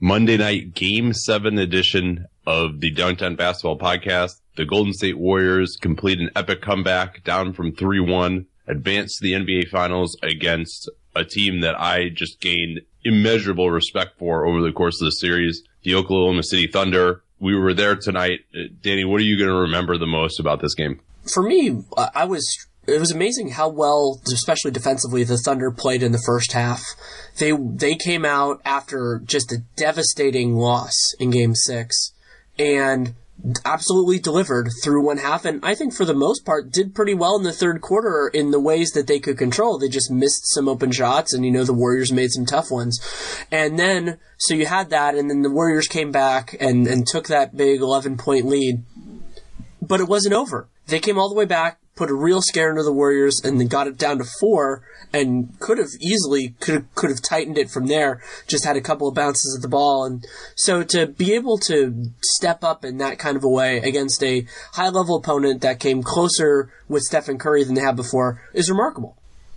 Monday night Game 7 edition of the Dunked On Basketball podcast. The Golden State Warriors complete an epic comeback down from 3-1, advance to the NBA Finals against a team that I just gained immeasurable respect for over the course of the series, the Oklahoma City Thunder. We were there tonight. Danny, what are you going to remember the most about this game? For me, it was amazing how well, especially defensively, the Thunder played in the first half. They came out after just a devastating loss in Game 6 and absolutely delivered through one half, and I think for the most part did pretty well in the third quarter in the ways that they could control. They just missed some open shots, and the Warriors made some tough ones. And then, so you had that, and then the Warriors came back and took that big 11-point lead. But it wasn't over. They came all the way back, put a real scare into the Warriors, and then got it down to 4, and could have tightened it from there. Just had a couple of bounces at the ball, and so to be able to step up in that kind of a way against a high-level opponent that came closer with Stephen Curry than they had before is remarkable.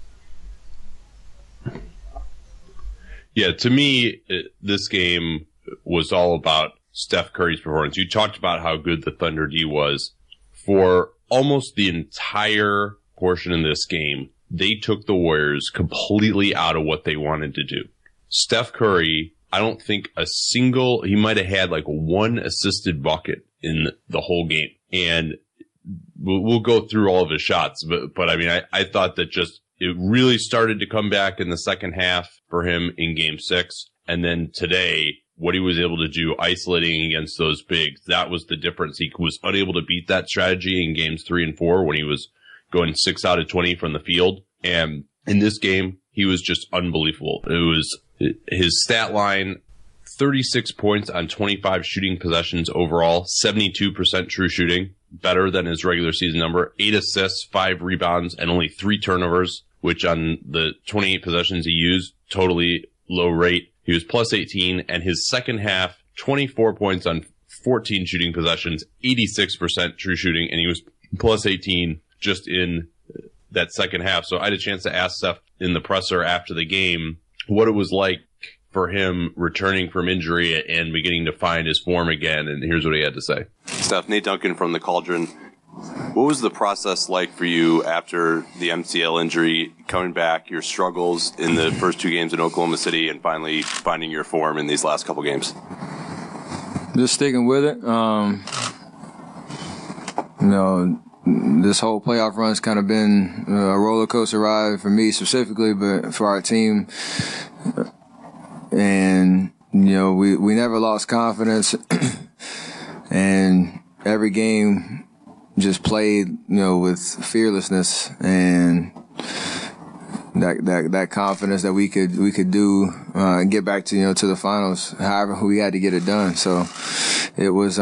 Yeah, to me, this game was all about Steph Curry's performance. You talked about how good the Thunder D was. For almost the entire portion of this game, they took the Warriors completely out of what they wanted to do. Steph Curry, I don't think he might have had like one assisted bucket in the whole game. And we'll go through all of his shots, but I mean, I thought that just it really started to come back in the second half for him in Game 6. And then today, what he was able to do isolating against those bigs, that was the difference. He was unable to beat that strategy in games 3 and 4 when he was going 6 out of 20 from the field. And in this game, he was just unbelievable. It was his stat line, 36 points on 25 shooting possessions overall, 72% true shooting, better than his regular season number, 8 assists, 5 rebounds, and only 3 turnovers, which on the 28 possessions he used, totally low rate. He was plus 18, and his second half, 24 points on 14 shooting possessions, 86% true shooting, and he was plus 18 just in that second half. So I had a chance to ask Steph in the presser after the game what it was like for him returning from injury and beginning to find his form again, and here's what he had to say. Steph, Nate Duncan from the Cauldron. What was the process like for you after the MCL injury, coming back, your struggles in the first 2 games in Oklahoma City, and finally finding your form in these last couple games? Just sticking with it. This whole playoff run's kind of been a roller coaster ride for me specifically, but for our team. And, we never lost confidence. And every game just played, with fearlessness and that confidence that we could do and get back to to the finals. However, we had to get it done. So it was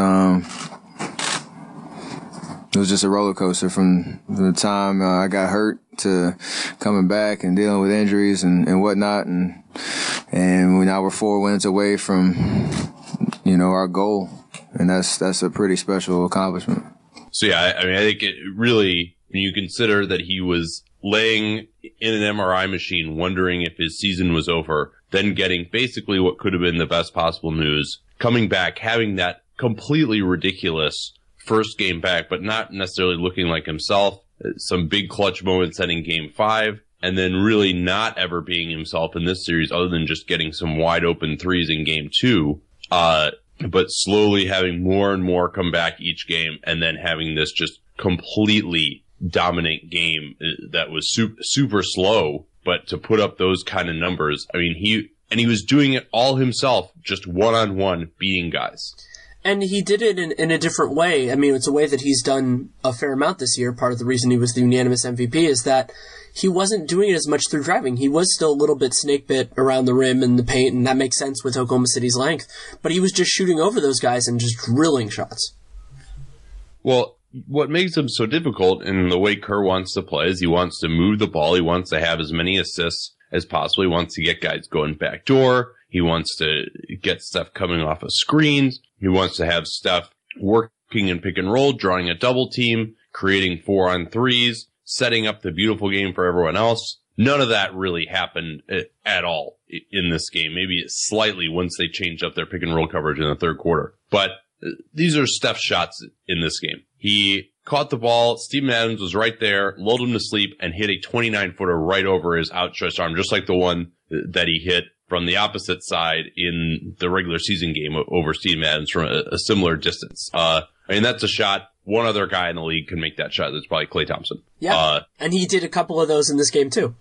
just a roller coaster from the time I got hurt to coming back and dealing with injuries and whatnot, and now we're 4 wins away from our goal, and that's a pretty special accomplishment. So yeah, I think it really, when you consider that he was laying in an MRI machine wondering if his season was over, then getting basically what could have been the best possible news, coming back, having that completely ridiculous first game back, but not necessarily looking like himself, some big clutch moments in Game 5, and then really not ever being himself in this series other than just getting some wide open threes in Game 2. But slowly having more and more come back each game, and then having this just completely dominant game that was super slow, but to put up those kind of numbers. I mean, he was doing it all himself, just one-on-one beating guys. And he did it in a different way. I mean, it's a way that he's done a fair amount this year. Part of the reason he was the unanimous MVP is that he wasn't doing it as much through driving. He was still a little bit snake bit around the rim and the paint, and that makes sense with Oklahoma City's length. But he was just shooting over those guys and just drilling shots. Well, what makes him so difficult in the way Kerr wants to play is he wants to move the ball. He wants to have as many assists as possible. He wants to get guys going back door. He wants to get Steph coming off of screens. He wants to have Steph working in pick and roll, drawing a double team, creating 4-on-3s, setting up the beautiful game for everyone else. None of that really happened at all in this game, maybe slightly once they changed up their pick and roll coverage in the third quarter. But these are Steph's shots in this game. He caught the ball. Steven Adams was right there, lulled him to sleep, and hit a 29-footer right over his outstretched arm, just like the one that he hit from the opposite side in the regular season game over Steven Adams from a similar distance. I mean, that's a shot. One other guy in the league can make that shot. That's probably Klay Thompson. Yeah, and he did a couple of those in this game, too.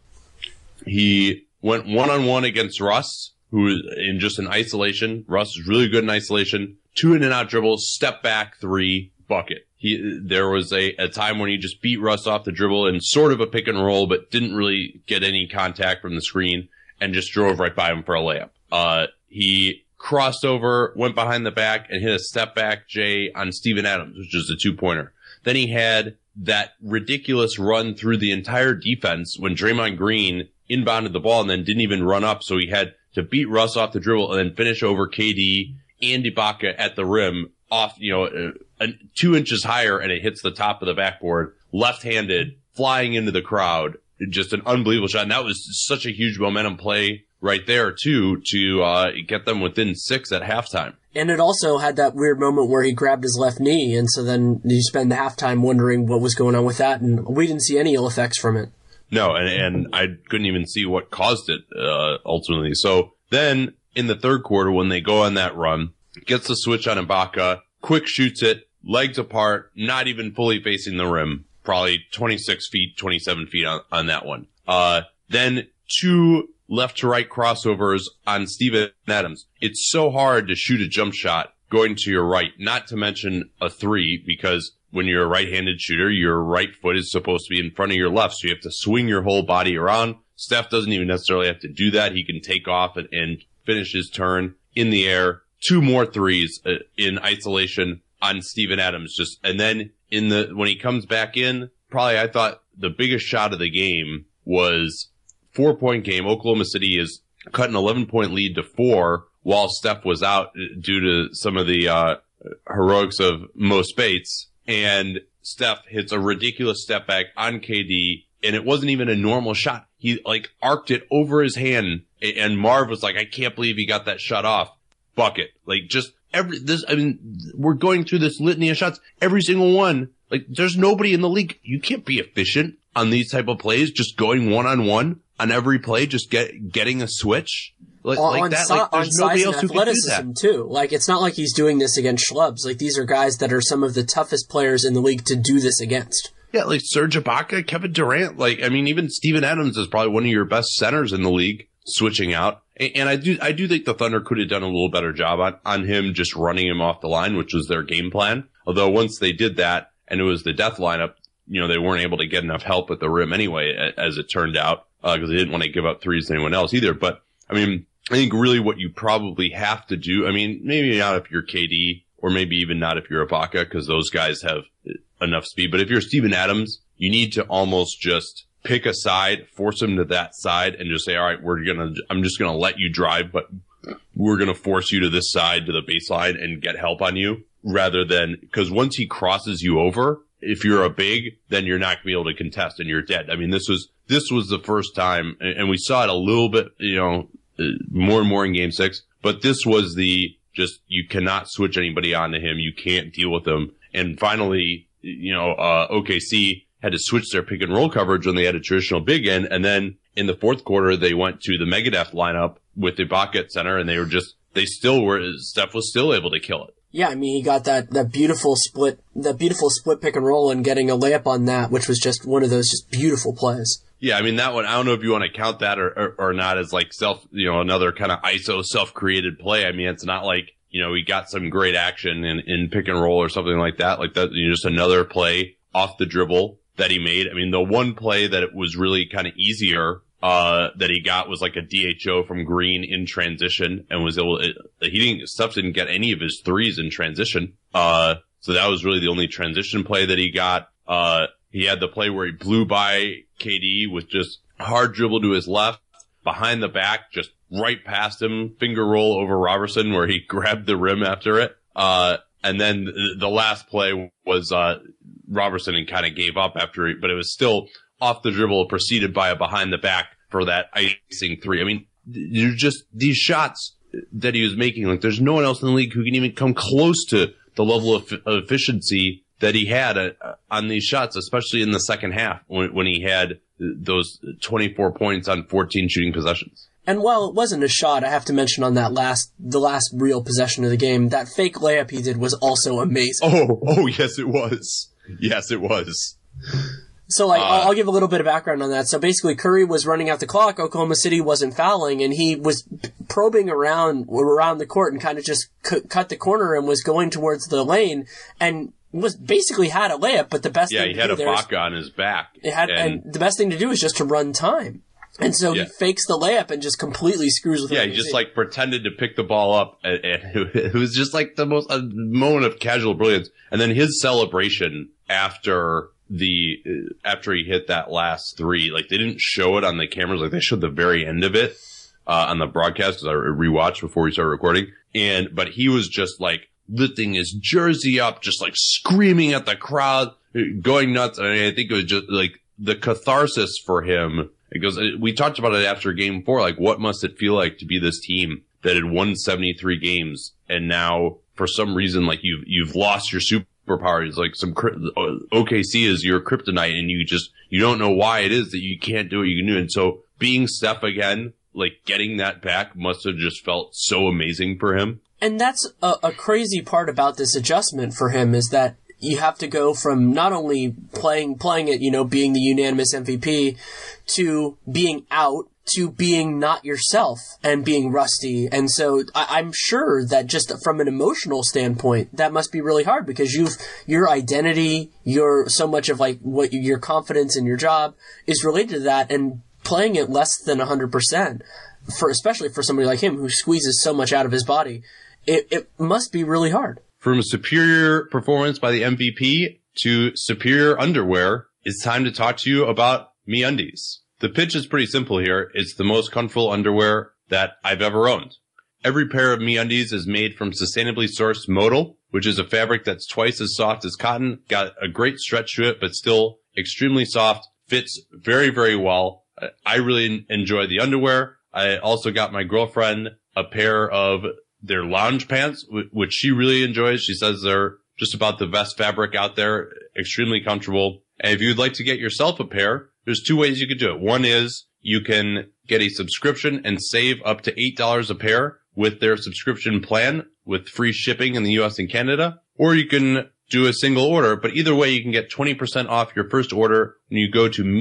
He went one-on-one against Russ, who in just an isolation. Russ is really good in isolation. 2 in-and-out dribbles, step back, 3, bucket. There was a time when he just beat Russ off the dribble in sort of a pick and roll, but didn't really get any contact from the screen and just drove right by him for a layup. He crossed over, went behind the back, and hit a step back J on Steven Adams, which is a 2-pointer. Then he had that ridiculous run through the entire defense when Draymond Green inbounded the ball and then didn't even run up, so he had to beat Russ off the dribble and then finish over KD and Ibaka at the rim off, 2 inches higher, and it hits the top of the backboard, left-handed, flying into the crowd. Just an unbelievable shot. And that was such a huge momentum play right there, too, to get them within 6 at halftime. And it also had that weird moment where he grabbed his left knee, and so then you spend the halftime wondering what was going on with that, and we didn't see any ill effects from it. No, and I couldn't even see what caused it, ultimately. So then, in the third quarter, when they go on that run, gets the switch on Ibaka, quick shoots it, legs apart, not even fully facing the rim, probably 26 feet, 27 feet on that one. Then 2 left to right crossovers on Steven Adams. It's so hard to shoot a jump shot going to your right, not to mention a 3, because when you're a right-handed shooter, your right foot is supposed to be in front of your left, so you have to swing your whole body around. Steph doesn't even necessarily have to do that. He can take off and finish his turn in the air. 2 more threes in isolation on Steven Adams. And then when he comes back in, probably I thought the biggest shot of the game was 4-point game. Oklahoma City is cut an 11-point lead to 4 while Steph was out due to some of the heroics of Mo Spates. And Steph hits a ridiculous step back on KD, and it wasn't even a normal shot. He arced it over his hand, and Marv was like, I can't believe he got that shot off. Bucket. We're going through this litany of shots. Every single one, there's nobody in the league. You can't be efficient on these type of plays, just going one-on-one on every play, just getting a switch. There's nobody else who can do that. Too. It's not like he's doing this against schlubs. These are guys that are some of the toughest players in the league to do this against. Yeah, Serge Ibaka, Kevin Durant, even Steven Adams is probably one of your best centers in the league, switching out. And I do think the Thunder could have done a little better job on him, just running him off the line, which was their game plan. Although once they did that, and it was the death lineup, they weren't able to get enough help at the rim anyway, as it turned out, because they didn't want to give up threes to anyone else either. But, I think really what you probably have to do, maybe not if you're KD, or maybe even not if you're Ibaka, because those guys have enough speed. But if you're Steven Adams, you need to almost just pick a side, force him to that side, and just say, all right, I'm just gonna let you drive, but we're gonna force you to this side, to the baseline, and get help on you, rather than, because once he crosses you over, if you're a big, then you're not gonna be able to contest, and you're dead. This was the first time, and we saw it a little bit, more and more in Game 6, but this was you cannot switch anybody onto him, you can't deal with him, and finally, OKC had to switch their pick and roll coverage when they had a traditional big end. And then in the fourth quarter, they went to the Megadeth lineup with Ibaka at center, and Steph was still able to kill it. Yeah, he got that beautiful split pick and roll and getting a layup on that, which was just one of those just beautiful plays. Yeah, that one, I don't know if you want to count that or not as another kind of ISO self-created play. It's not he got some great action in pick and roll or something like that. Just another play off the dribble that he made. The one play that it was really kind of easier, that he got was a DHO from Green in transition, and was able, Steph didn't get any of his threes in transition. So that was really the only transition play that he got. He had the play where he blew by KD with just hard dribble to his left, behind the back, just right past him, finger roll over Robertson where he grabbed the rim after it. And then the last play was, Robertson and kind of gave up after but it was still off the dribble, preceded by a behind the back for that icing 3. there's just these shots that he was making. Like, there's no one else in the league who can even come close to the level of efficiency that he had on these shots, especially in the second half when he had those 24 points on 14 shooting possessions. And while it wasn't a shot, I have to mention on the last real possession of the game, that fake layup he did was also amazing. Oh, yes, it was. Yes, it was. So, I'll give a little bit of background on that. So basically, Curry was running out the clock. Oklahoma City wasn't fouling, and he was probing around the court and kind of just cut the corner and was going towards the lane and was basically had a layup. But the best thing he had Ibaka on his back. And the best thing to do is just to run time. And so he fakes the layup and just completely screws with it. Yeah, he just like pretended to pick the ball up, and it was just like the most moment of casual brilliance. And then his celebration after he hit that last three, like they didn't show it on the cameras, like they showed the very end of it on the broadcast because I rewatched before we started recording. But he was just like lifting his jersey up, just like screaming at the crowd, going nuts. I mean, I think it was just like the catharsis for him. Because we talked about it after game 4, like what must it feel like to be this team that had won 73 games and now for some reason like you've lost your superpower. It's like OKC is your kryptonite and you don't know why it is that you can't do what you can do. And so being Steph again, like getting that back must have just felt so amazing for him. And that's a crazy part about this adjustment for him is that you have to go from not only playing it, being the unanimous MVP, to being out, to being not yourself and being rusty. And so I'm sure that just from an emotional standpoint, that must be really hard because your identity, so much of like what your confidence in your job is related to that, and playing it less than 100%, especially for somebody like him who squeezes so much out of his body, it must be really hard. From a superior performance by the MVP to superior underwear, it's time to talk to you about MeUndies. The pitch is pretty simple here. It's the most comfortable underwear that I've ever owned. Every pair of MeUndies is made from sustainably sourced modal, which is a fabric that's twice as soft as cotton, got a great stretch to it, but still extremely soft, fits very, very well. I really enjoy the underwear. I also got my girlfriend a pair of their lounge pants, which she really enjoys. She says they're just about the best fabric out there, extremely comfortable. And if you'd like to get yourself a pair, there's 2 ways you could do it. One is you can get a subscription and save up to $8 a pair with their subscription plan with free shipping in the US and Canada, or you can do a single order. But either way, you can get 20% off your first order when you go to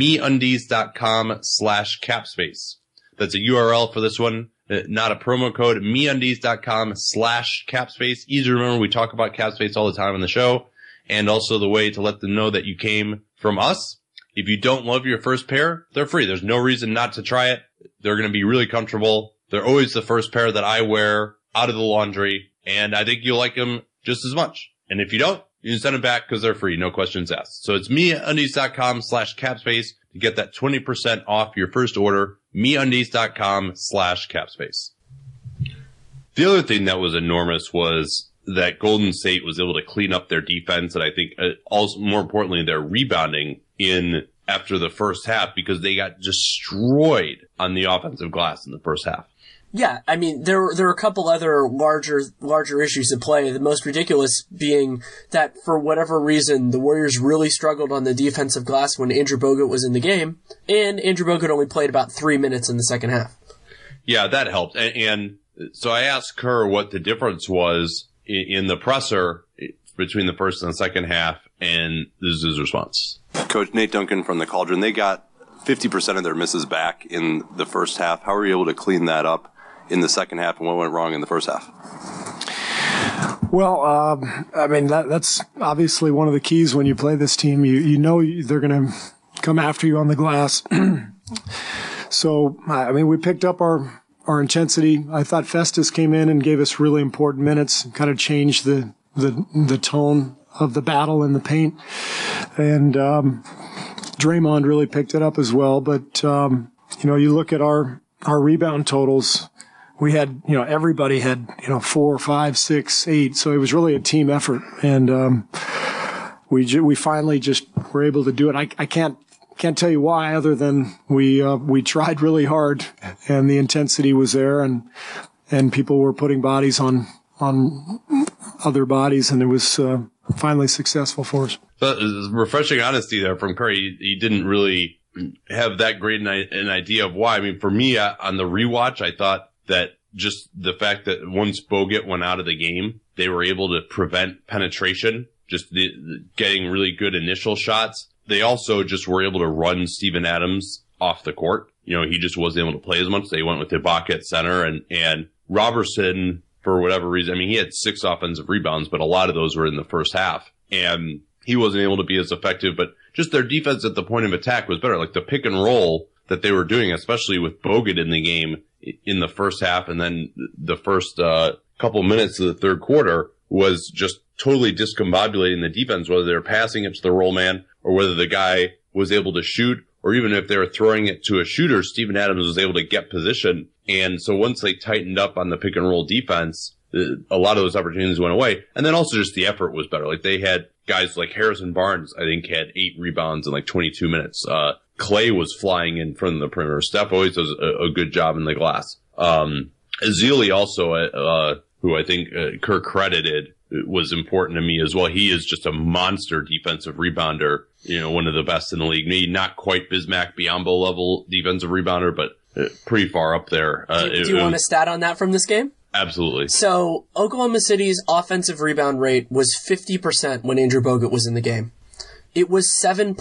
MeUndies.com/capspace. That's a URL for this one. Not a promo code, MeUndies.com/capspace. Easy to remember. We talk about Capspace all the time on the show. And also the way to let them know that you came from us. If you don't love your first pair, they're free. There's no reason not to try it. They're going to be really comfortable. They're always the first pair that I wear out of the laundry. And I think you'll like them just as much. And if you don't, you can send them back because they're free. No questions asked. So it's MeUndies.com/capspace to get that 20% off your first order. MeUndies.com/capspace. The other thing that was enormous was that Golden State was able to clean up their defense, and I think also more importantly their rebounding in after the first half because they got destroyed on the offensive glass in the first half. Yeah, I mean, there are a couple other larger issues at play. The most ridiculous being that for whatever reason, the Warriors really struggled on the defensive glass when Andrew Bogut was in the game, and Andrew Bogut only played about 3 minutes in the second half. Yeah, that helped. And so I asked Kerr what the difference was in the presser between the first and the second half, and this is his response. Coach Nate Duncan from the Cauldron, they got 50% of their misses back in the first half. How were you able to clean that up in the second half, and what went wrong in the first half? Well, I mean, that's obviously one of the keys when you play this team. You know they're going to come after you on the glass. So, I mean, we picked up our intensity. I thought Festus came in and gave us really important minutes, kind of changed the tone of the battle in the paint. And Draymond really picked it up as well. But, you look at our rebound totals. We had, everybody had, 4, 5, 6, 8. So it was really a team effort. And we finally just were able to do it. I can't can't tell you why, other than we tried really hard, and the intensity was there, and people were putting bodies on other bodies, and it was finally successful for us. So, refreshing honesty there from Curry. He didn't really have that great an idea of why. I mean, for me, on the rewatch, I thought that just the fact that once Bogut went out of the game, they were able to prevent penetration, just getting really good initial shots. They also just were able to run Steven Adams off the court. You know, he just wasn't able to play as much. They went with Ibaka at center, and Robertson, for whatever reason, I mean, he had 6 offensive rebounds, but a lot of those were in the first half, and he wasn't able to be as effective. But just their defense at the point of attack was better. Like the pick and roll that they were doing, especially with Bogut in the game in the first half, and then the first couple minutes of the third quarter, was just totally discombobulating the defense, whether they were passing it to the roll man or whether the guy was able to shoot, or even if they were throwing it to a shooter, Steven Adams was able to get position. And so once they tightened up on the pick and roll defense, a lot of those opportunities went away. And then also just the effort was better. Like they had guys like Harrison Barnes, I think, had 8 rebounds in like 22 minutes. Clay was flying in front of the perimeter. Steph always does a good job in the glass. Ezeli also, who I think Kirk credited, was important to me as well. He is just a monster defensive rebounder, you know, one of the best in the league. Maybe not quite Bismack Biyombo level defensive rebounder, but pretty far up there. Do you want a stat on that from this game? Absolutely. So Oklahoma City's offensive rebound rate was 50% when Andrew Bogut was in the game. It was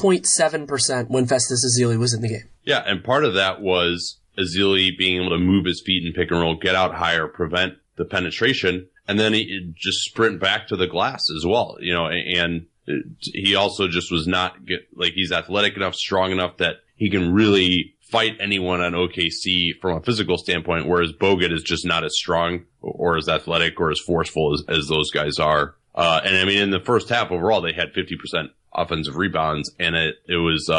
7.7% when Festus Ezeli was in the game. Yeah, and part of that was Ezeli being able to move his feet and pick and roll, get out higher, prevent the penetration, and then he just sprint back to the glass as well, you know, and he also just was not he's athletic enough, strong enough that he can really fight anyone on OKC from a physical standpoint, whereas Bogut is just not as strong or as athletic or as forceful as those guys are. And I mean, in the first half overall, they had 50% offensive rebounds, and it was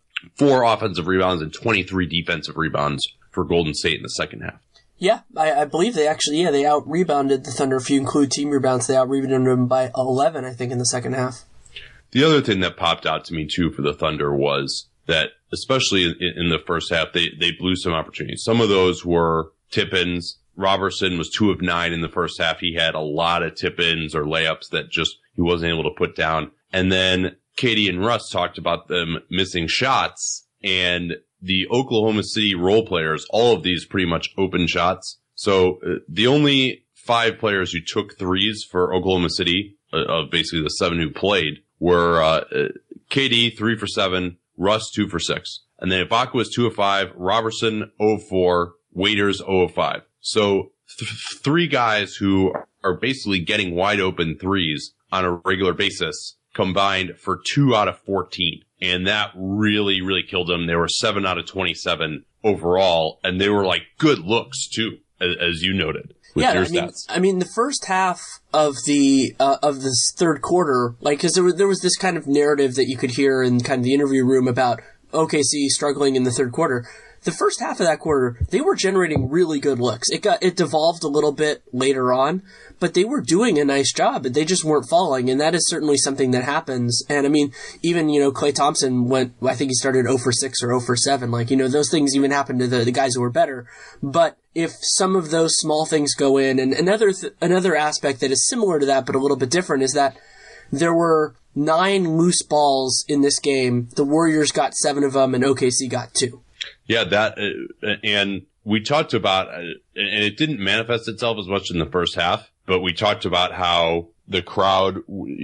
4 offensive rebounds and 23 defensive rebounds for Golden State in the second half. Yeah, I believe they actually, they out-rebounded the Thunder. If you include team rebounds, they out-rebounded them by 11, I think, in the second half. The other thing that popped out to me, too, for the Thunder was that, especially in the first half, they blew some opportunities. Some of those were tip-ins. Robertson was 2 of 9 in the first half. He had a lot of tip-ins or layups that just he wasn't able to put down. And then Katie and Russ talked about them missing shots, and the Oklahoma City role players, all of these pretty much open shots. So the only 5 players who took threes for Oklahoma City, of basically the 7 who played, were KD 3 for 7, Russ 2 for 6. And then Ibaka was 2 of 5, Robertson 0 of 4, Waiters 0 of 5. So 3 guys who are basically getting wide open threes on a regular basis combined for 2 out of 14. And that really, really killed them. They were 7 out of 27 overall, and they were like good looks too, as you noted. With your stats. I mean, the first half of this third quarter, like, because there was this kind of narrative that you could hear in kind of the interview room about OKC struggling in the third quarter. The first half of that quarter, they were generating really good looks. It devolved a little bit later on, but they were doing a nice job, and they just weren't falling, and that is certainly something that happens. And I mean, even, Klay Thompson I think he started 0 for 6 or 0 for 7. Like, those things even happened to the guys who were better. But if some of those small things go in, and another aspect that is similar to that, but a little bit different, is that there were 9 loose balls in this game. The Warriors got 7 of them, and OKC got 2. Yeah, that, and we talked about, and it didn't manifest itself as much in the first half, but we talked about how the crowd,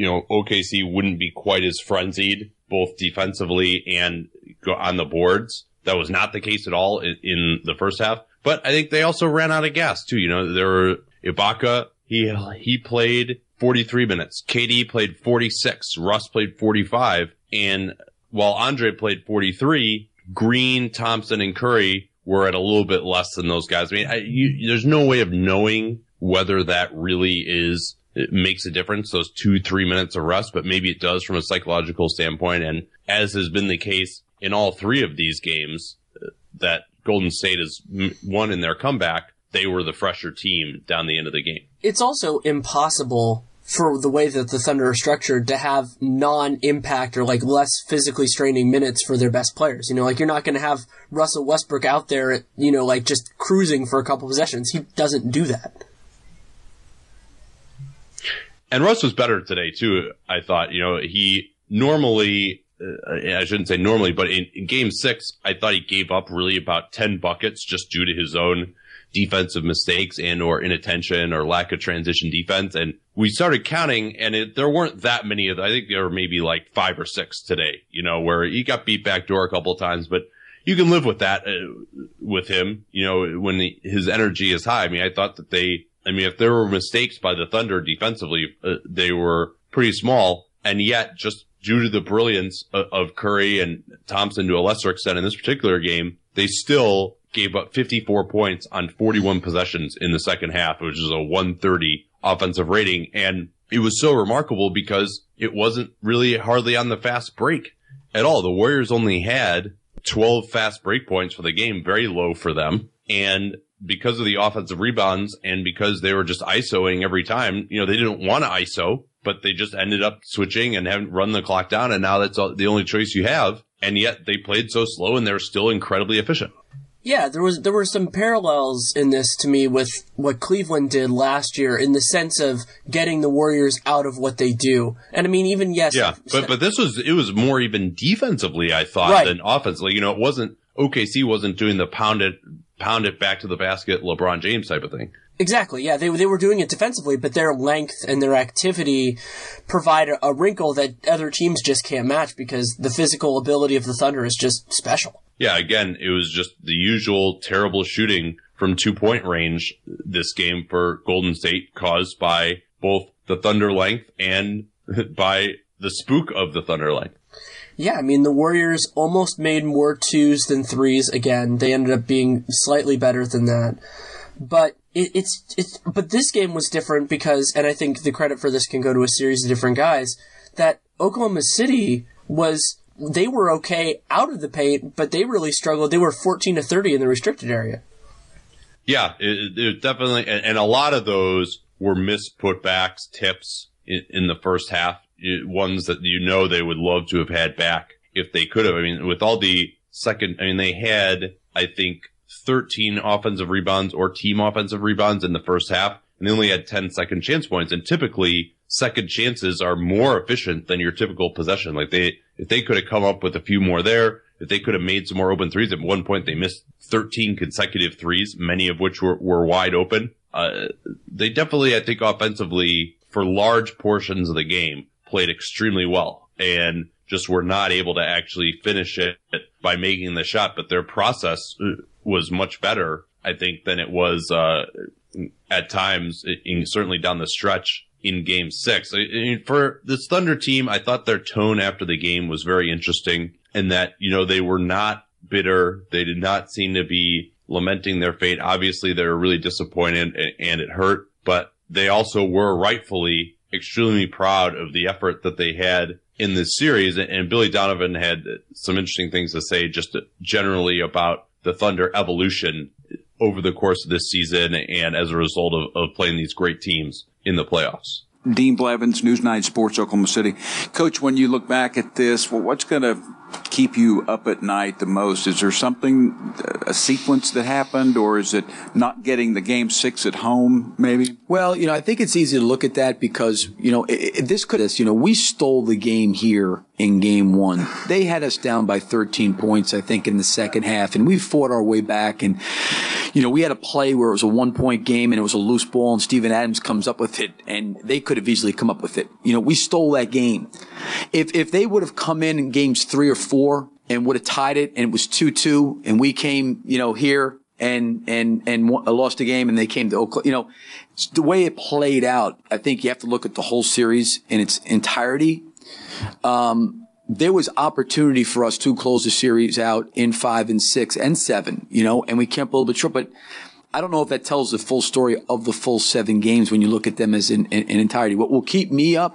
OKC wouldn't be quite as frenzied, both defensively and on the boards. That was not the case at all in the first half. But I think they also ran out of gas too. There were Ibaka, he played 43 minutes. KD played 46. Russ played 45. And while Andre played 43, Green, Thompson, and Curry were at a little bit less than those guys. I mean, there's no way of knowing whether that really it makes a difference, those 2-3 minutes of rest, but maybe it does from a psychological standpoint. And as has been the case in all 3 of these games that Golden State has won in their comeback, they were the fresher team down the end of the game. It's also impossible for the way that the Thunder are structured to have non-impact or like less physically straining minutes for their best players. You know, like you're not going to have Russell Westbrook out there, you know, like just cruising for a couple possessions. He doesn't do that. And Russ was better today too, I thought. You know, he normally, I shouldn't say normally, but in game 6, I thought he gave up really about 10 buckets just due to his own defensive mistakes and or inattention or lack of transition defense. And we started counting, and there weren't that many of them. I think there were maybe like 5 or 6 today, you know, where he got beat backdoor a couple of times, but you can live with that with him, you know, when his energy is high. I mean, I thought that if there were mistakes by the Thunder defensively, they were pretty small, and yet just due to the brilliance of Curry and Thompson to a lesser extent in this particular game, they still gave up 54 points on 41 possessions in the second half, which is a 130 offensive rating. And it was so remarkable because it wasn't really hardly on the fast break at all. The Warriors only had 12 fast break points for the game, very low for them. And because of the offensive rebounds and because they were just ISOing every time, you know, they didn't want to ISO, but they just ended up switching and haven't run the clock down. And now that's the only choice you have. And yet they played so slow and they're still incredibly efficient. Yeah, there were some parallels in this to me with what Cleveland did last year in the sense of getting the Warriors out of what they do. And I mean, even yes. Yeah, but it was more even defensively, I thought, right, than offensively. You know, OKC wasn't doing the pound it back to the basket LeBron James type of thing. Exactly, yeah, they were doing it defensively, but their length and their activity provide a wrinkle that other teams just can't match because the physical ability of the Thunder is just special. Yeah, again, it was just the usual terrible shooting from 2-point range this game for Golden State, caused by both the Thunder length and by the spook of the Thunder length. Yeah, I mean, the Warriors almost made more 2s than 3s again. They ended up being slightly better than that. But but this game was different because, and I think the credit for this can go to a series of different guys, that Oklahoma City they were okay out of the paint, but they really struggled. They were 14-30 in the restricted area. Yeah, it definitely, and a lot of those were missed putbacks, tips in the first half, ones that you know they would love to have had back if they could have. I mean, with all the they had, I think, 13 offensive rebounds or team offensive rebounds in the first half, and they only had 10 second chance points. And typically, second chances are more efficient than your typical possession. Like if they could have come up with a few more there, if they could have made some more open threes. At one point, they missed 13 consecutive threes, many of which were wide open. They definitely, I think, offensively, for large portions of the game, played extremely well and just were not able to actually finish it by making the shot. But their process was much better, I think, than it was at times, certainly down the stretch in Game 6. For this Thunder team, I thought their tone after the game was very interesting in that, you know, they were not bitter. They did not seem to be lamenting their fate. Obviously, they were really disappointed and it hurt, but they also were rightfully extremely proud of the effort that they had in this series. And Billy Donovan had some interesting things to say just generally about the Thunder evolution over the course of this season and as a result of playing these great teams in the playoffs. Dean Blevins, News 9 Sports, Oklahoma City. Coach, when you look back at this, what's going to keep you up at night the most? Is there something, a sequence that happened, or is it not getting the Game 6 at home, maybe? Well, you know, I think it's easy to look at that because, you know, we stole the game here in Game 1. They had us down by 13 points, I think, in the second half, and we fought our way back. And, you know, we had a play where it was a 1-point game and it was a loose ball, and Steven Adams comes up with it, and they could have easily come up with it. You know, we stole that game. If they would have come in Games 3 or 4 and would have tied it, and it was 2-2, and we came, you know, here and lost the game, and they came to Oklahoma, you know, the way it played out, I think you have to look at the whole series in its entirety. There was opportunity for us to close the series out in 5 and 6 and 7, you know, and we kept a little bit short, but I don't know if that tells the full story of the full 7 games when you look at them as an entirety. What will keep me up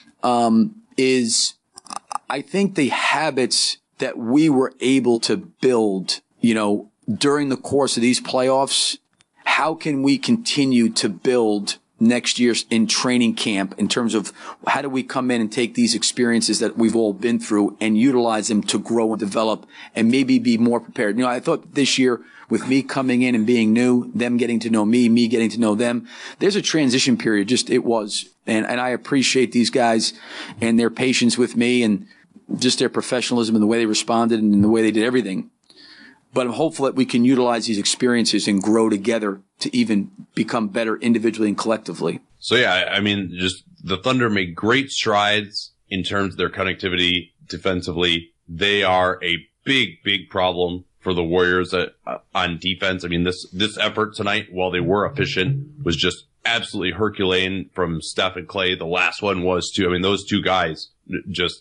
is I think the habits that we were able to build, you know, during the course of these playoffs. How can we continue to build next year in training camp in terms of how do we come in and take these experiences that we've all been through and utilize them to grow and develop and maybe be more prepared. I thought this year with me coming in and being new, them getting to know me getting to know them, there's a transition period. Just it was. And I appreciate these guys and their patience with me and just their professionalism and the way they responded and the way they did everything. But I'm hopeful that we can utilize these experiences and grow together to even become better individually and collectively. So yeah, I mean, just the Thunder made great strides in terms of their connectivity defensively. They are a big problem for the Warriors on defense. I mean, this effort tonight, while they were efficient, was just absolutely Herculean from Steph and Clay. The last one was too. I mean, those two guys just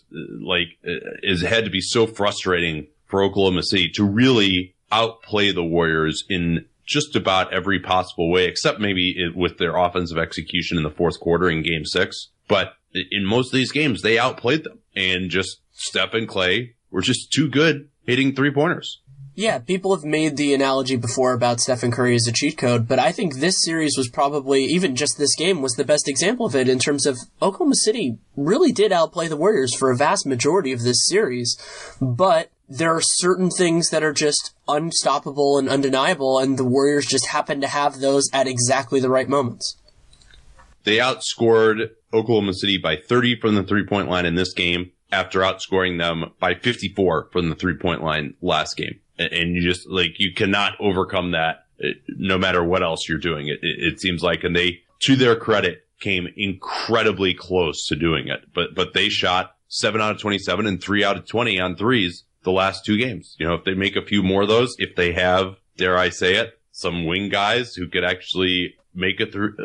it had to be so frustrating for Oklahoma City to really outplay the Warriors in just about every possible way, except maybe with their offensive execution in the fourth quarter in Game 6. But in most of these games, they outplayed them. And just Steph and Clay were just too good hitting three-pointers. Yeah, people have made the analogy before about Stephen Curry as a cheat code, but I think this series was probably, even just this game, was the best example of it in terms of Oklahoma City really did outplay the Warriors for a vast majority of this series, but there are certain things that are just unstoppable and undeniable, and the Warriors just happen to have those at exactly the right moments. They outscored Oklahoma City by 30 from the three-point line in this game after outscoring them by 54 from the three-point line last game. And you just, you cannot overcome that no matter what else you're doing. It seems like, and they, to their credit, came incredibly close to doing it. But they shot 7 out of 27 and 3 out of 20 on threes the last two games. If they make a few more of those, if they have, dare I say it, some wing guys who could actually make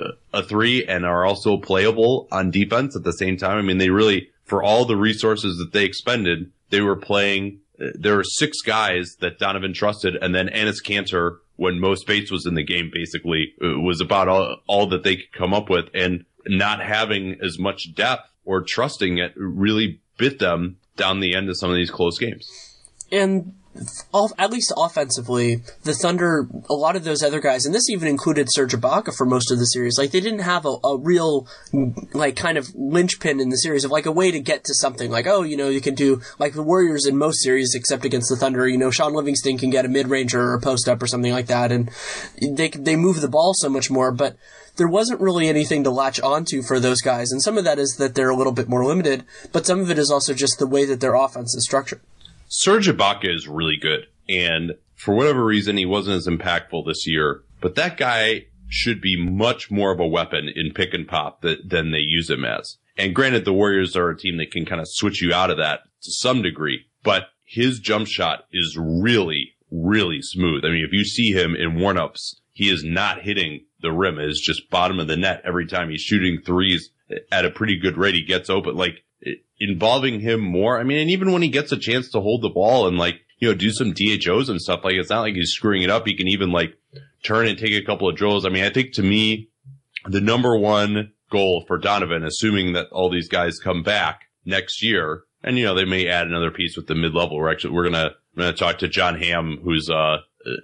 a three and are also playable on defense at the same time. I mean, they really, for all the resources that they expended, they were playing. There were 6 guys that Donovan trusted, and then Enes Kanter, when Mo Spates was in the game, basically, was about all that they could come up with. And not having as much depth or trusting it really bit them down the end of some of these close games. And at least offensively, the Thunder, a lot of those other guys, and this even included Serge Ibaka for most of the series, they didn't have a real, kind of linchpin in the series of, a way to get to something. You can do, the Warriors in most series, except against the Thunder, Sean Livingston can get a mid-range or a post-up or something like that, and they move the ball so much more, but there wasn't really anything to latch onto for those guys, and some of that is that they're a little bit more limited, but some of it is also just the way that their offense is structured. Serge Ibaka is really good, and for whatever reason, he wasn't as impactful this year. But that guy should be much more of a weapon in pick and pop than they use him as. And granted, the Warriors are a team that can kind of switch you out of that to some degree, but his jump shot is really, really smooth. I mean, if you see him in warm-ups, he is not hitting the rim. It is just bottom of the net every time. He's shooting threes at a pretty good rate. He gets open, involving him more. I mean, and even when he gets a chance to hold the ball and do some DHOs and stuff, it's not like he's screwing it up. He can even turn and take a couple of drills. I mean, I think to me, the number one goal for Donovan, assuming that all these guys come back next year, and they may add another piece with the mid-level. We're going to talk to John Hamm, who's an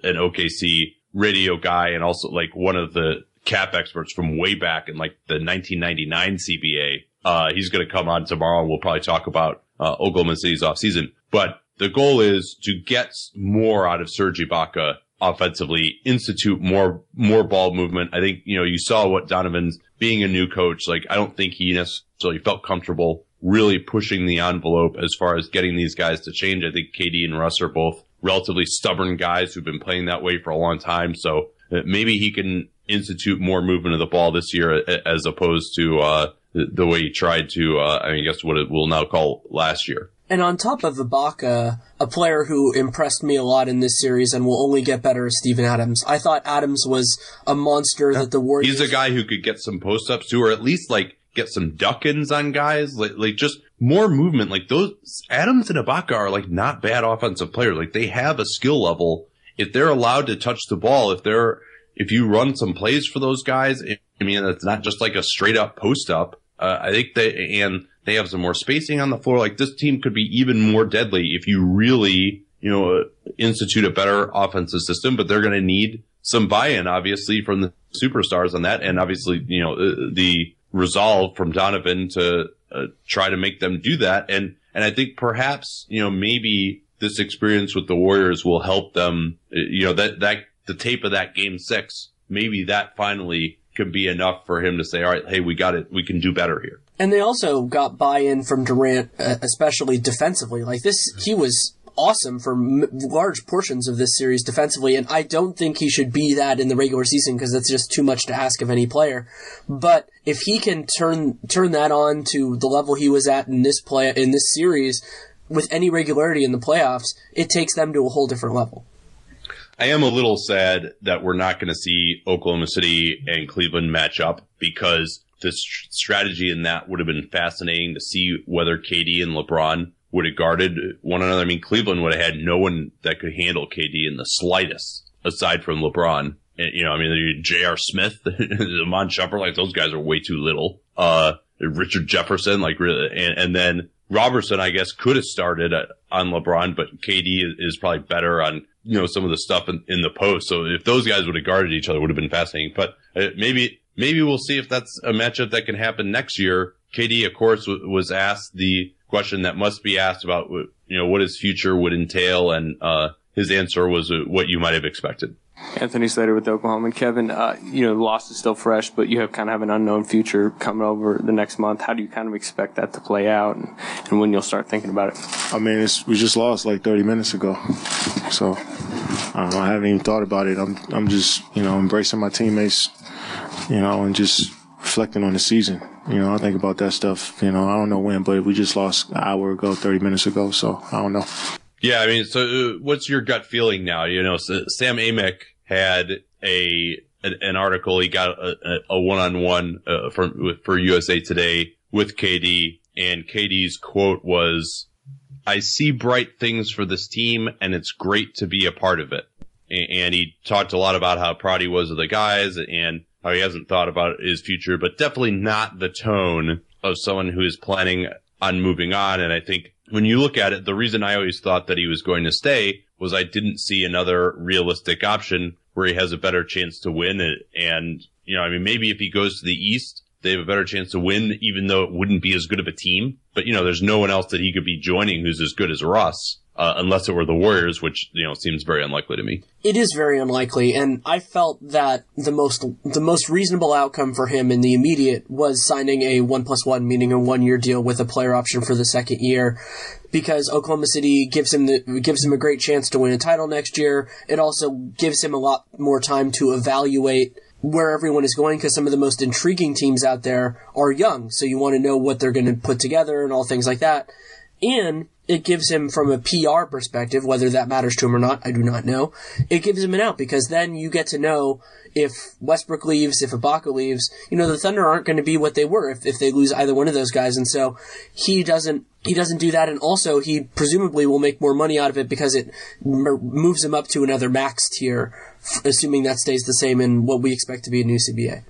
OKC radio guy and also one of the cap experts from way back in the 1999 CBA. He's going to come on tomorrow, and we'll probably talk about Oklahoma City's offseason. But the goal is to get more out of Serge Ibaka offensively, institute more ball movement. I think, you saw what Donovan's being a new coach. I don't think he necessarily felt comfortable really pushing the envelope as far as getting these guys to change. I think KD and Russ are both relatively stubborn guys who've been playing that way for a long time. So maybe he can institute more movement of the ball this year as opposed to the way he tried to, I guess what it will now call last year. And on top of Ibaka, a player who impressed me a lot in this series and will only get better is Steven Adams. I thought Adams was a monster that the Warriors... He's a guy who could get some post-ups too, or at least get some duck-ins on guys, just more movement. Those Adams and Ibaka are not bad offensive players. They have a skill level. If they're allowed to touch the ball, if you run some plays for those guys, it's not just a straight up post up. I think they have some more spacing on the floor. This team could be even more deadly if you really, institute a better offensive system, but they're going to need some buy-in, obviously, from the superstars on that. And obviously, the resolve from Donovan to try to make them do that. And I think perhaps, maybe this experience with the Warriors will help them, that the tape of that game 6, maybe that finally could be enough for him to say, all right, hey, we got it. We can do better here. And they also got buy-in from Durant, especially defensively. Like he was awesome for large portions of this series defensively, and I don't think he should be that in the regular season because it's just too much to ask of any player. But if he can turn that on to the level he was at in this series with any regularity in the playoffs, it takes them to a whole different level. I am a little sad that we're not going to see Oklahoma City and Cleveland match up, because the strategy in that would have been fascinating to see whether KD and LeBron would have guarded one another. I mean, Cleveland would have had no one that could handle KD in the slightest, aside from LeBron. And, J.R. Smith, Iman Shumpert, like those guys are way too little. Richard Jefferson, like really, and then Robertson, I guess, could have started on LeBron, but KD is probably better on, some of the stuff in the post. So if those guys would have guarded each other, it would have been fascinating. But maybe we'll see if that's a matchup that can happen next year. KD, of course, was asked the question that must be asked about, what his future would entail. And his answer was what you might have expected. Anthony Slater with Oklahoma. And Kevin, the loss is still fresh, but you kind of have an unknown future coming over the next month. How do you kind of expect that to play out, and when you'll start thinking about it? I mean, we just lost like 30 minutes ago. So, I haven't even thought about it. I'm just, embracing my teammates, and just reflecting on the season. I think about that stuff. I don't know when, but we just lost an hour ago, 30 minutes ago. So, I don't know. Yeah, I mean, so what's your gut feeling now? Sam Amick had an article. He got a one-on-one for USA Today with KD, and KD's quote was, "I see bright things for this team, and it's great to be a part of it." And he talked a lot about how proud he was of the guys and how he hasn't thought about his future, but definitely not the tone of someone who is planning on moving on. And I think when you look at it, the reason I always thought that he was going to stay was I didn't see another realistic option where he has a better chance to win it. And, maybe if he goes to the East, they have a better chance to win, even though it wouldn't be as good of a team. But, there's no one else that he could be joining who's as good as Russ, unless it were the Warriors, which, seems very unlikely to me. It is very unlikely, and I felt that the most reasonable outcome for him in the immediate was signing a 1+1, meaning a 1-year deal with a player option for the second year, because Oklahoma City gives him a great chance to win a title next year. It also gives him a lot more time to evaluate where everyone is going, because some of the most intriguing teams out there are young, so you want to know what they're going to put together and all things like that. And it gives him, from a PR perspective, whether that matters to him or not, I do not know, it gives him an out, because then you get to know if Westbrook leaves, if Ibaka leaves, the Thunder aren't going to be what they were if they lose either one of those guys. And so he doesn't do that, and also he presumably will make more money out of it because it moves him up to another max tier, assuming that stays the same in what we expect to be a new CBA.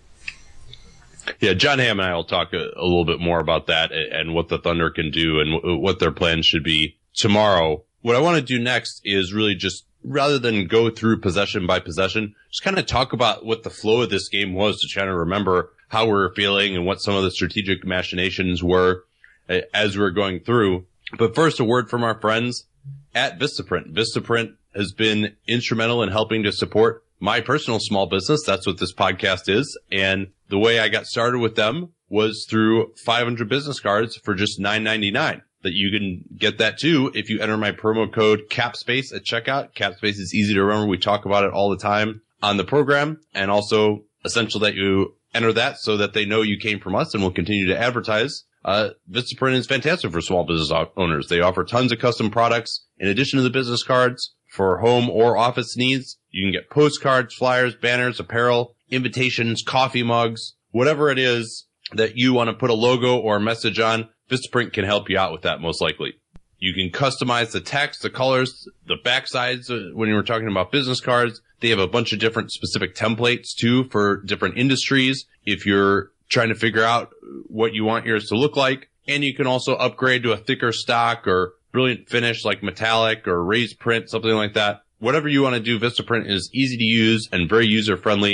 Yeah, John Hamm and I will talk a little bit more about that and what the Thunder can do and what their plans should be tomorrow. What I want to do next is really just, rather than go through possession by possession, just kind of talk about what the flow of this game was, to try to remember how we were feeling and what some of the strategic machinations were as we were going through. But first, a word from our friends at Vistaprint. Vistaprint has been instrumental in helping to support my personal small business. That's what this podcast is. And the way I got started with them was through 500 business cards for just $9.99. That you can get that too if you enter my promo code CAPSPACE at checkout. CAPSPACE is easy to remember. We talk about it all the time on the program, and also essential that you enter that so that they know you came from us and will continue to advertise. Vistaprint is fantastic for small business owners. They offer tons of custom products in addition to the business cards for home or office needs. You can get postcards, flyers, banners, apparel, invitations, coffee mugs, whatever it is that you want to put a logo or a message on. Vistaprint can help you out with that, most likely. You can customize the text, the colors, the backsides when you were talking about business cards. They have a bunch of different specific templates, too, for different industries if you're trying to figure out what you want yours to look like. And you can also upgrade to a thicker stock or brilliant finish like metallic or raised print, something like that. Whatever you want to do, Vistaprint is easy to use and very user-friendly.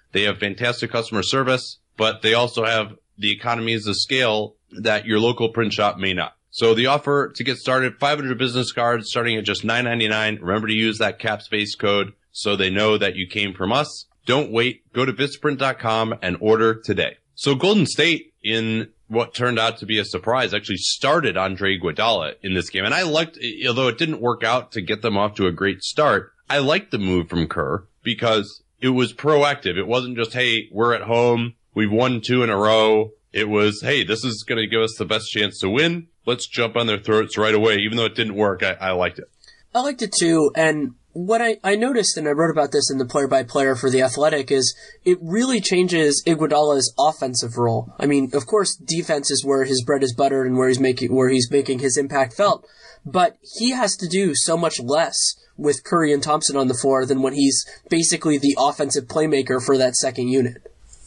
They have fantastic customer service, but they also have the economies of scale that your local print shop may not. So the offer to get started, 500 business cards starting at just $9.99. Remember to use that CapSpace code so they know that you came from us. Don't wait. Go to Vistaprint.com and order today. So Golden State, in what turned out to be a surprise, actually started Andre Iguodala in this game. And I liked, although it didn't work out to get them off to a great start, I liked the move from Kerr because it was proactive. It wasn't just, hey, we're at home, we've won 2 in a row. It was, hey, this is going to give us the best chance to win. Let's jump on their throats right away. Even though it didn't work, I liked it. I liked it too, and what I noticed, and I wrote about this in the player-by-player for The Athletic, is it really changes Iguodala's offensive role. I mean, of course, defense is where his bread is buttered and where he's making his impact felt, but he has to do so much less with Curry and Thompson on the floor than when he's basically the offensive playmaker for that second unit.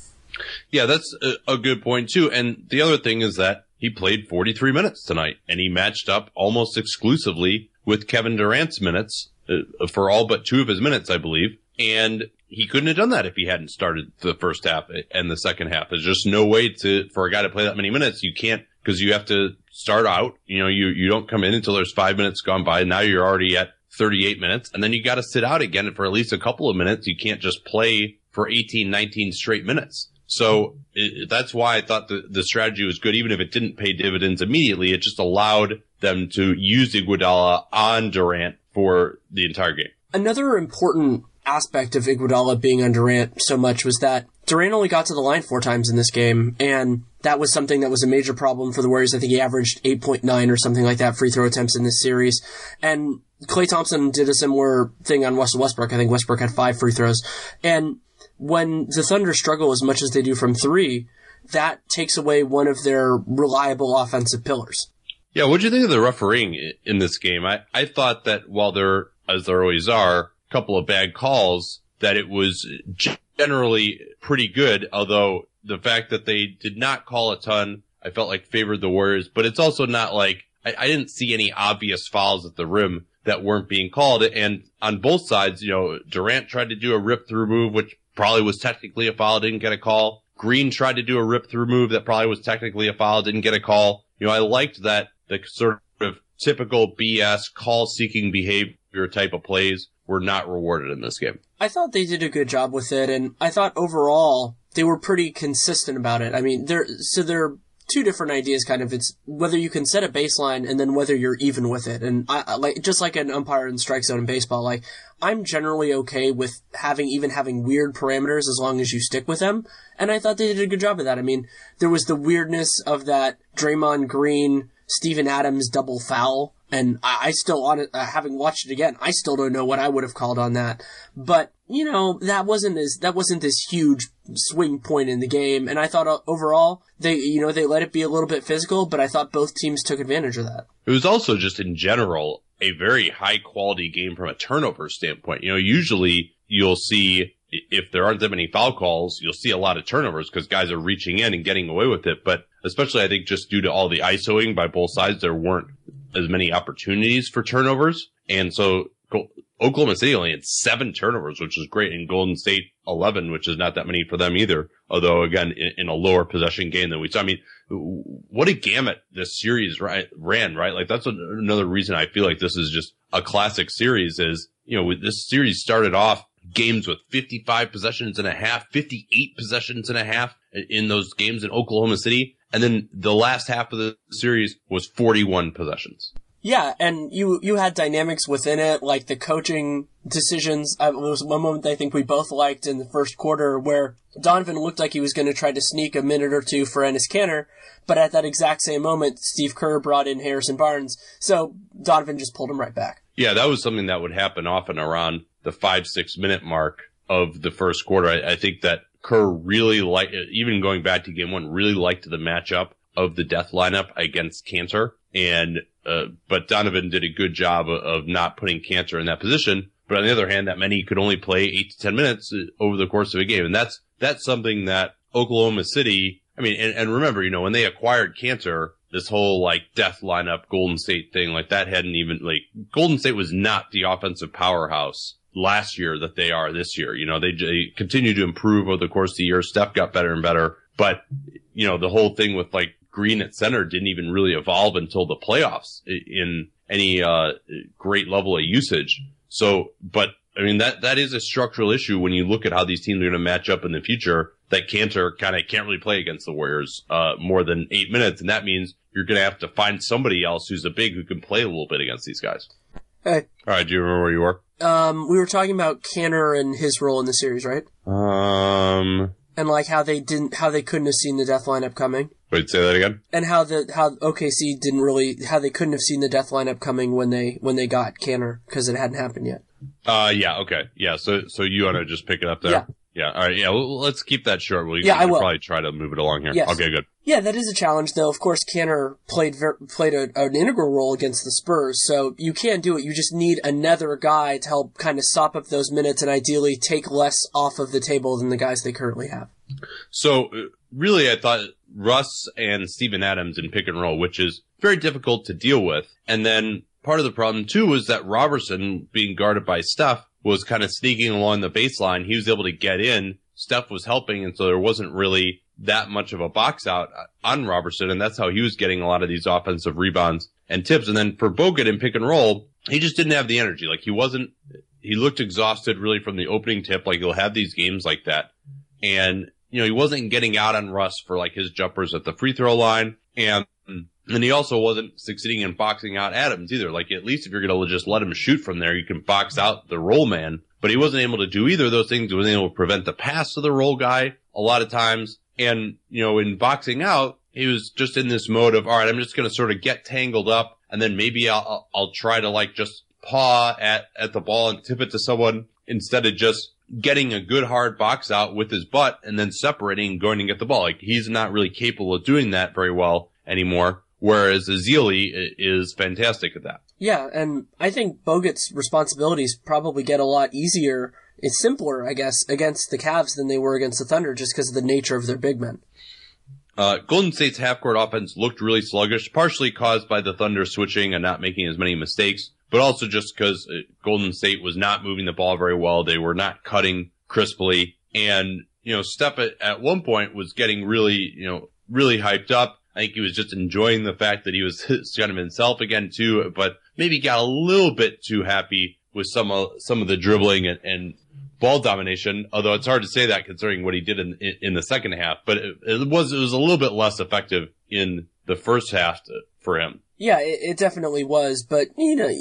Yeah, that's a good point too. And the other thing is that he played 43 minutes tonight, and he matched up almost exclusively with Kevin Durant's minutes for all but 2 of his minutes, I believe. And he couldn't have done that if he hadn't started the first half and the second half. There's just no way for a guy to play that many minutes. You can't, because you have to start out. You don't come in until there's 5 minutes gone by. Now you're already at 38 minutes, and then you got to sit out again for at least a couple of minutes. You can't just play for 18, 19 straight minutes. So that's why I thought the strategy was good, even if it didn't pay dividends immediately. It just allowed them to use Iguodala on Durant for the entire game. Another important aspect of Iguodala being on Durant so much was that Durant only got to the line 4 times in this game, and that was something that was a major problem for the Warriors. I think he averaged 8.9 or something like that free throw attempts in this series. And Klay Thompson did a similar thing on Russell Westbrook. I think Westbrook had 5 free throws. And when the Thunder struggle as much as they do from 3, that takes away one of their reliable offensive pillars. Yeah, what do you think of the refereeing in this game? I thought that while there, as there always are, a couple of bad calls, that it was generally pretty good, although the fact that they did not call a ton, I felt like favored the Warriors, but it's also not like, I didn't see any obvious fouls at the rim that weren't being called, and on both sides, Durant tried to do a rip-through move, which probably was technically a foul, didn't get a call. Green tried to do a rip-through move that probably was technically a foul, didn't get a call. I liked that the sort of typical BS call-seeking behavior type of plays were not rewarded in this game. I thought they did a good job with it, and I thought overall they were pretty consistent about it. I mean, there are 2 different ideas, kind of. It's whether you can set a baseline and then whether you're even with it. And I like, just like an umpire in strike zone in baseball, like, I'm generally okay with having weird parameters as long as you stick with them. And I thought they did a good job of that. I mean, there was the weirdness of that Draymond Green, Steven Adams double foul. And I still, having watched it again, I still don't know what I would have called on that. But, that wasn't this huge swing point in the game. And I thought overall, they let it be a little bit physical, but I thought both teams took advantage of that. It was also just in general a very high quality game from a turnover standpoint. Usually you'll see, if there aren't that many foul calls, you'll see a lot of turnovers because guys are reaching in and getting away with it. But especially I think just due to all the ISOing by both sides, there weren't as many opportunities for turnovers. And so Oklahoma City only had 7 turnovers, which is great, and Golden State 11, which is not that many for them either. Although, again, in a lower possession game than we saw. I mean, what a gamut this series ran, right? Like, that's another reason I feel like this is just a classic series is, this series started off games with 55 possessions and a half, 58 possessions and a half in those games in Oklahoma City. And then the last half of the series was 41 possessions. Yeah, and you had dynamics within it, like the coaching decisions. There was one moment I think we both liked in the first quarter where Donovan looked like he was going to try to sneak a minute or 2 for Enes Kanter, but at that exact same moment, Steve Kerr brought in Harrison Barnes, so Donovan just pulled him right back. Yeah, that was something that would happen often around the 5-6 minute mark of the first quarter. I think that Kerr really liked, even going back to game 1, really liked the matchup of the death lineup against Kanter. And, but Donovan did a good job of not putting Kanter in that position. But on the other hand, that meant he could only play 8 to 10 minutes over the course of a game. And that's something that Oklahoma City, I mean, and remember, when they acquired Kanter, this whole death lineup Golden State thing, that hadn't even, Golden State was not the offensive powerhouse last year that they are this year. You know, they continue to improve over the course of the year. Steph got better and better, but you know, the whole thing with like Green at center didn't even really evolve until the playoffs in any great level of usage. So, but I mean, that is a structural issue when you look at how these teams are going to match up in the future, that Kanter kind of can't really play against the Warriors more than 8 minutes, and that means you're going to have to find somebody else who's a big who can play a little bit against these guys. Hey. All right, do you remember where you were? We were talking about Kanter and his role in the series, right? And like how they couldn't have seen the death lineup coming. Wait, say that again? And how OKC how they couldn't have seen the death lineup coming when they got Kanter because it hadn't happened yet. Yeah, okay. Yeah, so you want to just pick it up there? Yeah. Yeah, all right. Yeah, well, let's keep that short. I will probably try to move it along here. Yes. Okay, good. Yeah, that is a challenge, though. Of course, Kanter played an integral role against the Spurs, so you can't do it. You just need another guy to help kind of sop up those minutes and ideally take less off of the table than the guys they currently have. So, really, I thought Russ and Steven Adams in pick and roll, which is very difficult to deal with. And then part of the problem, too, was that Robertson, being guarded by Steph, was kind of sneaking along the baseline. He was able to get in. Steph was helping, and so there wasn't really that much of a box out on Robertson, and that's how he was getting a lot of these offensive rebounds and tips. And then for Bogut in pick and roll, he just didn't have the energy. Like, he looked exhausted really from the opening tip. Like, he'll have these games like that. And, you know, he wasn't getting out on Russ for like his jumpers at the free throw line. And he also wasn't succeeding in boxing out Adams either. Like, at least if you're going to just let him shoot from there, you can box out the roll man. But he wasn't able to do either of those things. He wasn't able to prevent the pass to the roll guy a lot of times. And, you know, in boxing out, he was just in this mode of, all right, I'm just going to sort of get tangled up, and then maybe I'll try to like just paw at the ball and tip it to someone instead of just getting a good hard box out with his butt and then separating and going to get the ball. Like, he's not really capable of doing that very well anymore. Whereas Ezeli is fantastic at that. Yeah, and I think Bogut's responsibilities probably get a lot easier. It's simpler, I guess, against the Cavs than they were against the Thunder just because of the nature of their big men. Golden State's half-court offense looked really sluggish, partially caused by the Thunder switching and not making as many mistakes, but also just because Golden State was not moving the ball very well. They were not cutting crisply. And, you know, Steph at one point was getting really hyped up. I think he was just enjoying the fact that he was kind of himself again too, but maybe got a little bit too happy with some of the dribbling and ball domination. Although it's hard to say that considering what he did in the second half, but it was a little bit less effective in the first half for him. Yeah, it definitely was, but you know,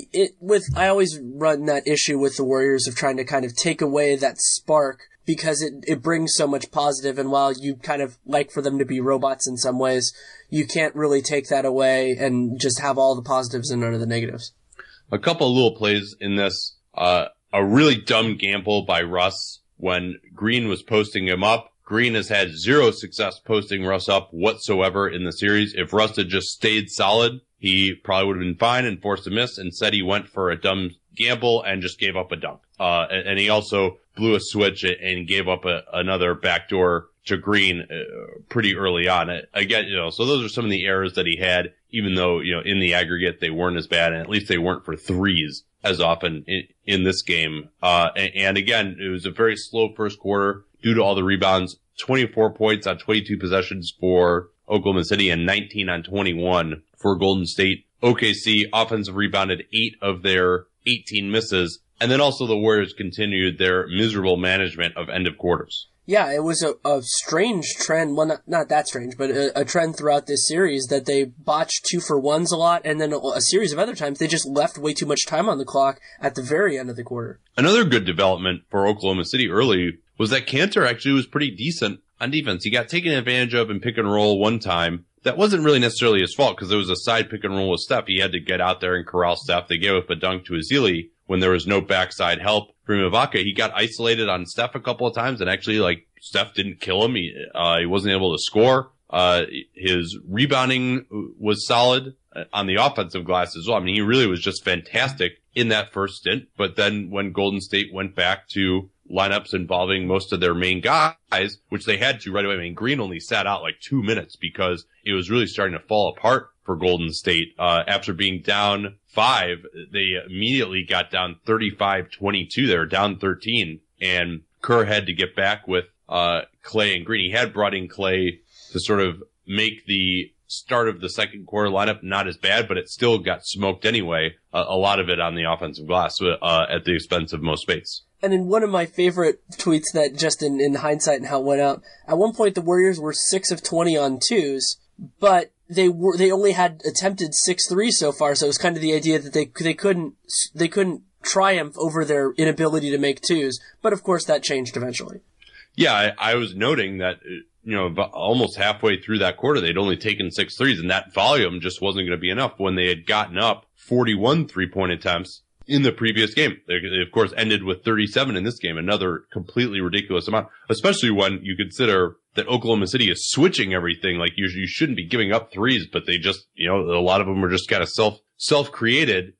I always run that issue with the Warriors of trying to kind of take away that spark because it brings so much positive, and while you kind of like for them to be robots in some ways, you can't really take that away and just have all the positives and none of the negatives. A couple of little plays in this, a really dumb gamble by Russ when Green was posting him up. Green has had zero success posting Russ up whatsoever in the series. If Russ had just stayed solid, he probably would have been fine and forced a miss. Instead, he went for a dumb gamble and just gave up a dunk. And he also blew a switch and gave up another backdoor to Green pretty early on. Again, you know, so those are some of the errors that he had, even though, you know, in the aggregate they weren't as bad, and at least they weren't for threes as often in this game. And again, it was a very slow first quarter due to all the rebounds. 24 points on 22 possessions for Oklahoma City and 19 on 21 for Golden State. OKC offensive rebounded 8 of their 18 misses. And then also the Warriors continued their miserable management of end of quarters. Yeah, it was a strange trend. Well, not that strange, but a trend throughout this series that they botched 2-for-1s a lot, and then a series of other times they just left way too much time on the clock at the very end of the quarter. Another good development for Oklahoma City early was that Kanter actually was pretty decent on defense. He got taken advantage of in pick and roll one time. That wasn't really necessarily his fault because there was a side pick and roll with Steph. He had to get out there and corral Steph. They gave up a dunk to Ezeli when there was no backside help from Ibaka. He got isolated on Steph a couple of times, and actually, like, Steph didn't kill him. He wasn't able to score. His rebounding was solid on the offensive glass as well. I mean, he really was just fantastic in that first stint. But then when Golden State went back to lineups involving most of their main guys, which they had to right away. I mean, Green only sat out like 2 minutes because it was really starting to fall apart for Golden State. After being down 5, they immediately got down 35-22. They were down 13, and Kerr had to get back with Clay and Green. He had brought in Clay to sort of make the start of the second quarter lineup not as bad, but it still got smoked anyway. A lot of it on the offensive glass at the expense of Mo Spates. And in one of my favorite tweets that just in hindsight and how it went out, at one point the Warriors were 6 of 20 on twos, but they only had attempted 6 threes so far, so it was kind of the idea that they couldn't triumph over their inability to make twos, but of course that changed eventually. Yeah, I was noting that, almost halfway through that quarter, they'd only taken 6 threes, and that volume just wasn't going to be enough when they had gotten up 41 3-point attempts in the previous game. They, of course, ended with 37 in this game, another completely ridiculous amount, especially when you consider that Oklahoma City is switching everything. Like, you shouldn't be giving up threes, but they just, a lot of them were just kind of self-created.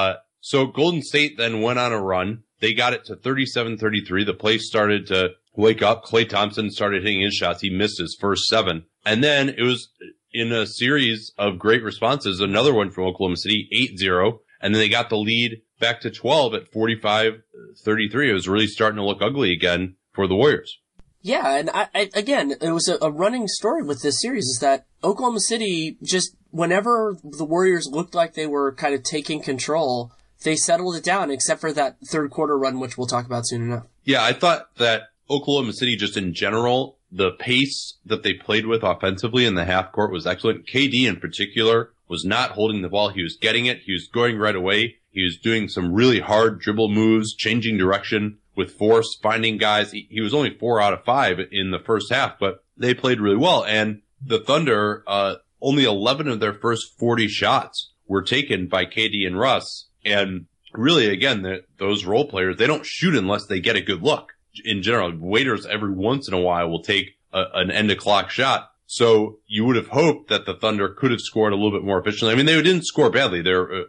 So Golden State then went on a run. They got it to 37-33. The place started to wake up. Klay Thompson started hitting his shots. He missed his first 7. And then it was in a series of great responses, another one from Oklahoma City, 8-0. And then they got the lead back to 12 at 45-33. It was really starting to look ugly again for the Warriors. Yeah, and again, it was a running story with this series is that Oklahoma City just, whenever the Warriors looked like they were kind of taking control, they settled it down, except for that third quarter run, which we'll talk about soon enough. Yeah, I thought that Oklahoma City, just in general, the pace that they played with offensively in the half court was excellent. KD in particular was not holding the ball. He was getting it. He was going right away. He was doing some really hard dribble moves, changing direction with force, finding guys. He was only 4 out of 5 in the first half, but they played really well. And the Thunder, only 11 of their first 40 shots were taken by KD and Russ. And really, again, those role players, they don't shoot unless they get a good look. In general, waiters every once in a while will take an end-of-clock shot. So you would have hoped that the Thunder could have scored a little bit more efficiently. I mean, they didn't score badly. They're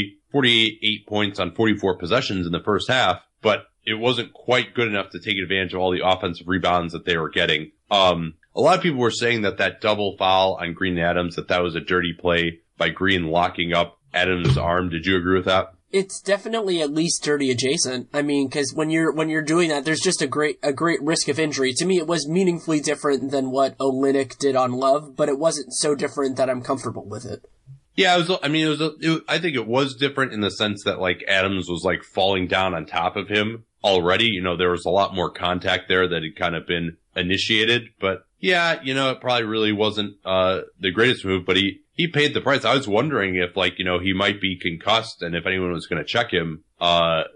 48 points on 44 possessions in the first half, but it wasn't quite good enough to take advantage of all the offensive rebounds that they were getting. A lot of people were saying that double foul on Green and Adams, that was a dirty play by Green locking up Adams' arm. Did you agree with that? It's definitely at least dirty adjacent. I mean, because when you're doing that, there's just a great risk of injury. To me, it was meaningfully different than what Olynyk did on Love, but it wasn't so different that I'm comfortable with it. Yeah, I think it was different in the sense that, like, Adams was, like, falling down on top of him already. There was a lot more contact there that had kind of been initiated. But, yeah, it probably really wasn't the greatest move, but he paid the price. I was wondering if, he might be concussed and if anyone was going to check him. But,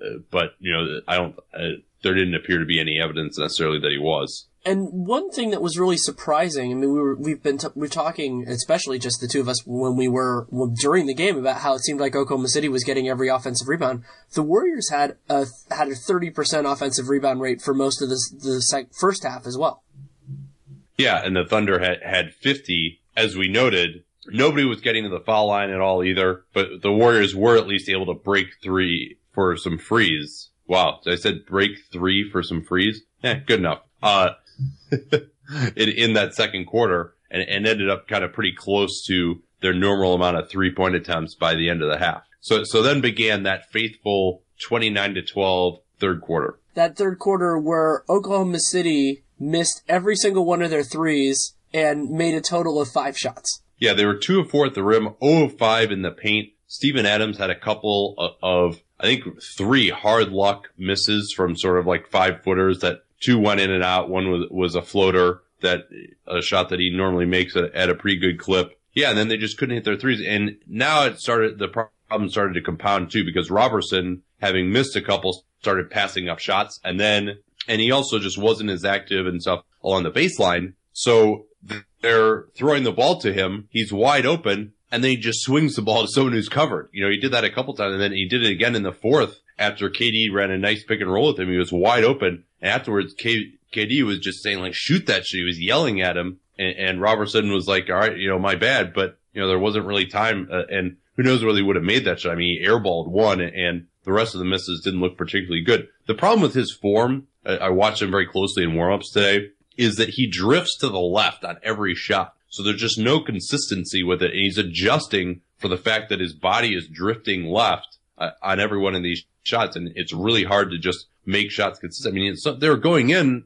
there didn't appear to be any evidence necessarily that he was. And one thing that was really surprising, I mean, we're talking, especially just the two of us during the game, about how it seemed like Oklahoma City was getting every offensive rebound. The Warriors had a 30% offensive rebound rate for most of the first half as well. Yeah, and the Thunder had 50, as we noted. Nobody was getting to the foul line at all either, but the Warriors were at least able to break 3 for some frees. Wow, I said break 3 for some frees? Good enough. In that second quarter, and ended up kind of pretty close to their normal amount of 3-point attempts by the end of the half. So then began that faithful 29-12 third quarter. That third quarter where Oklahoma City missed every single one of their threes and made a total of 5 shots. Yeah, they were 2 of 4 at the rim, 0 of 5 in the paint. Steven Adams had a couple of, I think, 3 hard luck misses from sort of like 5-footers that 2 went in and out. One was a floater, a shot that he normally makes at a pretty good clip. Yeah, and then they just couldn't hit their threes. And now the problem started to compound too, because Robertson, having missed a couple, started passing up shots. And he also just wasn't as active and stuff along the baseline. So they're throwing the ball to him. He's wide open, and then he just swings the ball to someone who's covered. He did that a couple times, and then he did it again in the fourth after KD ran a nice pick and roll with him. He was wide open. And afterwards, KD was just saying, like, shoot that shit. He was yelling at him, and Robertson was like, all right, my bad. But, there wasn't really time, and who knows whether he would have made that shot. I mean, he airballed one, and the rest of the misses didn't look particularly good. The problem with his form, I watched him very closely in warmups today, is that he drifts to the left on every shot. So there's just no consistency with it. And he's adjusting for the fact that his body is drifting left on every one of these shots. And it's really hard to just make shots consistent. I mean, they're going in,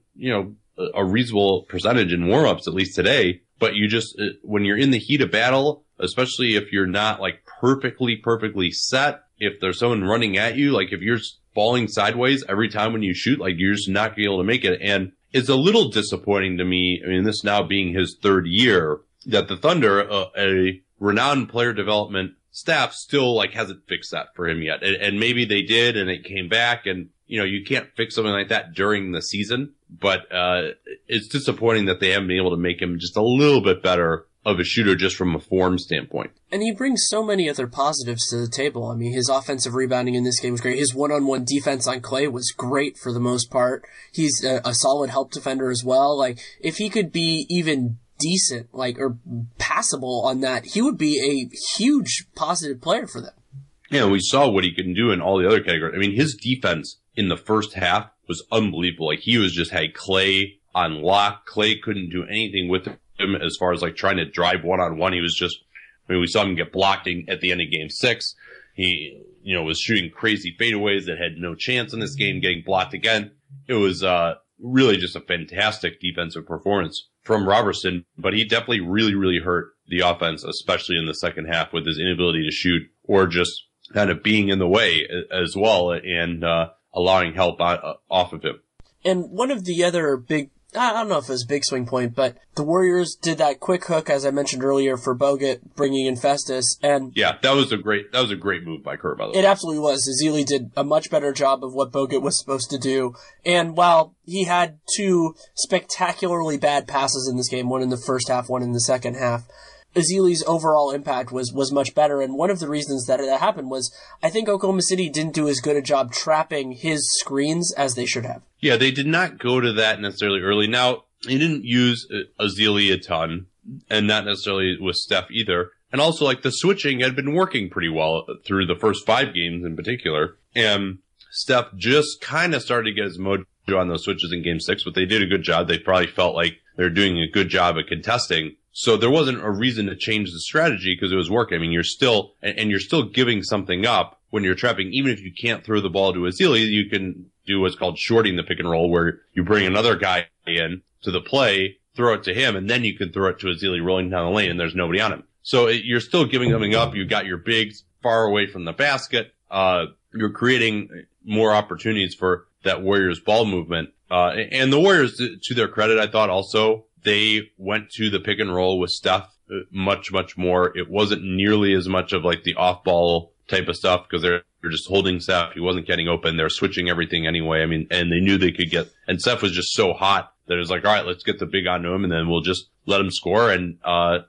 a reasonable percentage in warmups, at least today. But you just, when you're in the heat of battle, especially if you're not like perfectly set, if there's someone running at you, like if you're falling sideways every time when you shoot, like you're just not going to be able to make it. And it's a little disappointing to me. I mean, this now being his third year, that the Thunder, a renowned player development staff, still like hasn't fixed that for him yet. And maybe they did, and it came back. And you can't fix something like that during the season. But it's disappointing that they haven't been able to make him just a little bit better of a shooter just from a form standpoint. And he brings so many other positives to the table. I mean, his offensive rebounding in this game was great. His one-on-one defense on Clay was great for the most part. He's a solid help defender as well. Like, if he could be even decent, or passable on that, he would be a huge positive player for them. Yeah, we saw what he can do in all the other categories. I mean, his defense in the first half was unbelievable. Like, he had Clay on lock. Clay couldn't do anything with him as far as like trying to drive one-on-one. He was just, we saw him get blocked at the end of game 6. He, was shooting crazy fadeaways that had no chance in this game, getting blocked again. It was, really just a fantastic defensive performance from Robertson, but he definitely really, really hurt the offense, especially in the second half with his inability to shoot or just kind of being in the way as well and, allowing help off of him. And one of the other big, I don't know if it was a big swing point, but the Warriors did that quick hook, as I mentioned earlier, for Bogut, bringing in Festus, and yeah, that was a great move by Kerr, by the way. It absolutely was. Ezeli did a much better job of what Bogut was supposed to do, and while he had 2 spectacularly bad passes in this game, one in the first half, one in the second half, Ezeli's overall impact was much better, and one of the reasons that happened was I think Oklahoma City didn't do as good a job trapping his screens as they should have. Yeah, they did not go to that necessarily early. Now, he didn't use Ezeli a ton, and not necessarily with Steph either. And also, like, the switching had been working pretty well through the first 5 games in particular, and Steph just kind of started to get his mojo on those switches in game 6, but they did a good job. They probably felt like they were doing a good job at contesting. So there wasn't a reason to change the strategy because it was working. I mean, you're still giving something up when you're trapping. Even if you can't throw the ball to Ezeli, you can do what's called shorting the pick and roll, where you bring another guy in to the play, throw it to him, and then you can throw it to Ezeli rolling down the lane and there's nobody on him. So you're still giving something up. You've got your bigs far away from the basket. You're creating more opportunities for that Warriors ball movement. And the Warriors, to their credit, I thought also, they went to the pick and roll with Steph much, much more. It wasn't nearly as much of like the off ball type of stuff because they're just holding Steph. He wasn't getting open. They're switching everything anyway. I mean, and they knew they could get, and Steph was just so hot that it was like, all right, let's get the big onto him and then we'll just let him score. And,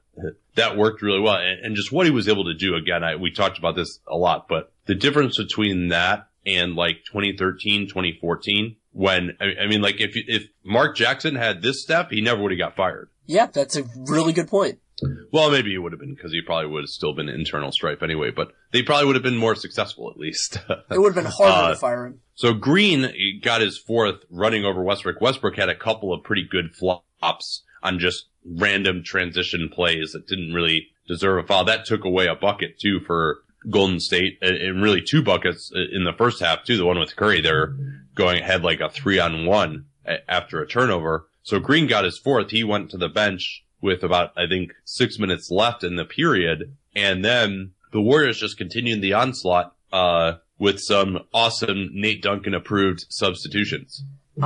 that worked really well. And just what he was able to do again, we talked about this a lot, but the difference between that and like 2013, 2014, when, I mean, like if Mark Jackson had this step, he never would have got fired. Yeah, that's a really good point. Well, maybe he would have been because he probably would have still been internal strife anyway, but they probably would have been more successful at least. It would have been harder to fire him. So Green got his 4th running over Westbrook. Westbrook had a couple of pretty good flops on just random transition plays that didn't really deserve a foul. That took away a bucket too for Golden State, and really 2 buckets in the first half too. The one with Curry, they're going ahead like a 3-on-1 after a turnover. So Green got his 4th. He went to the bench with about, I think, 6 minutes left in the period. And then the Warriors just continued the onslaught, with some awesome Nate Duncan approved substitutions.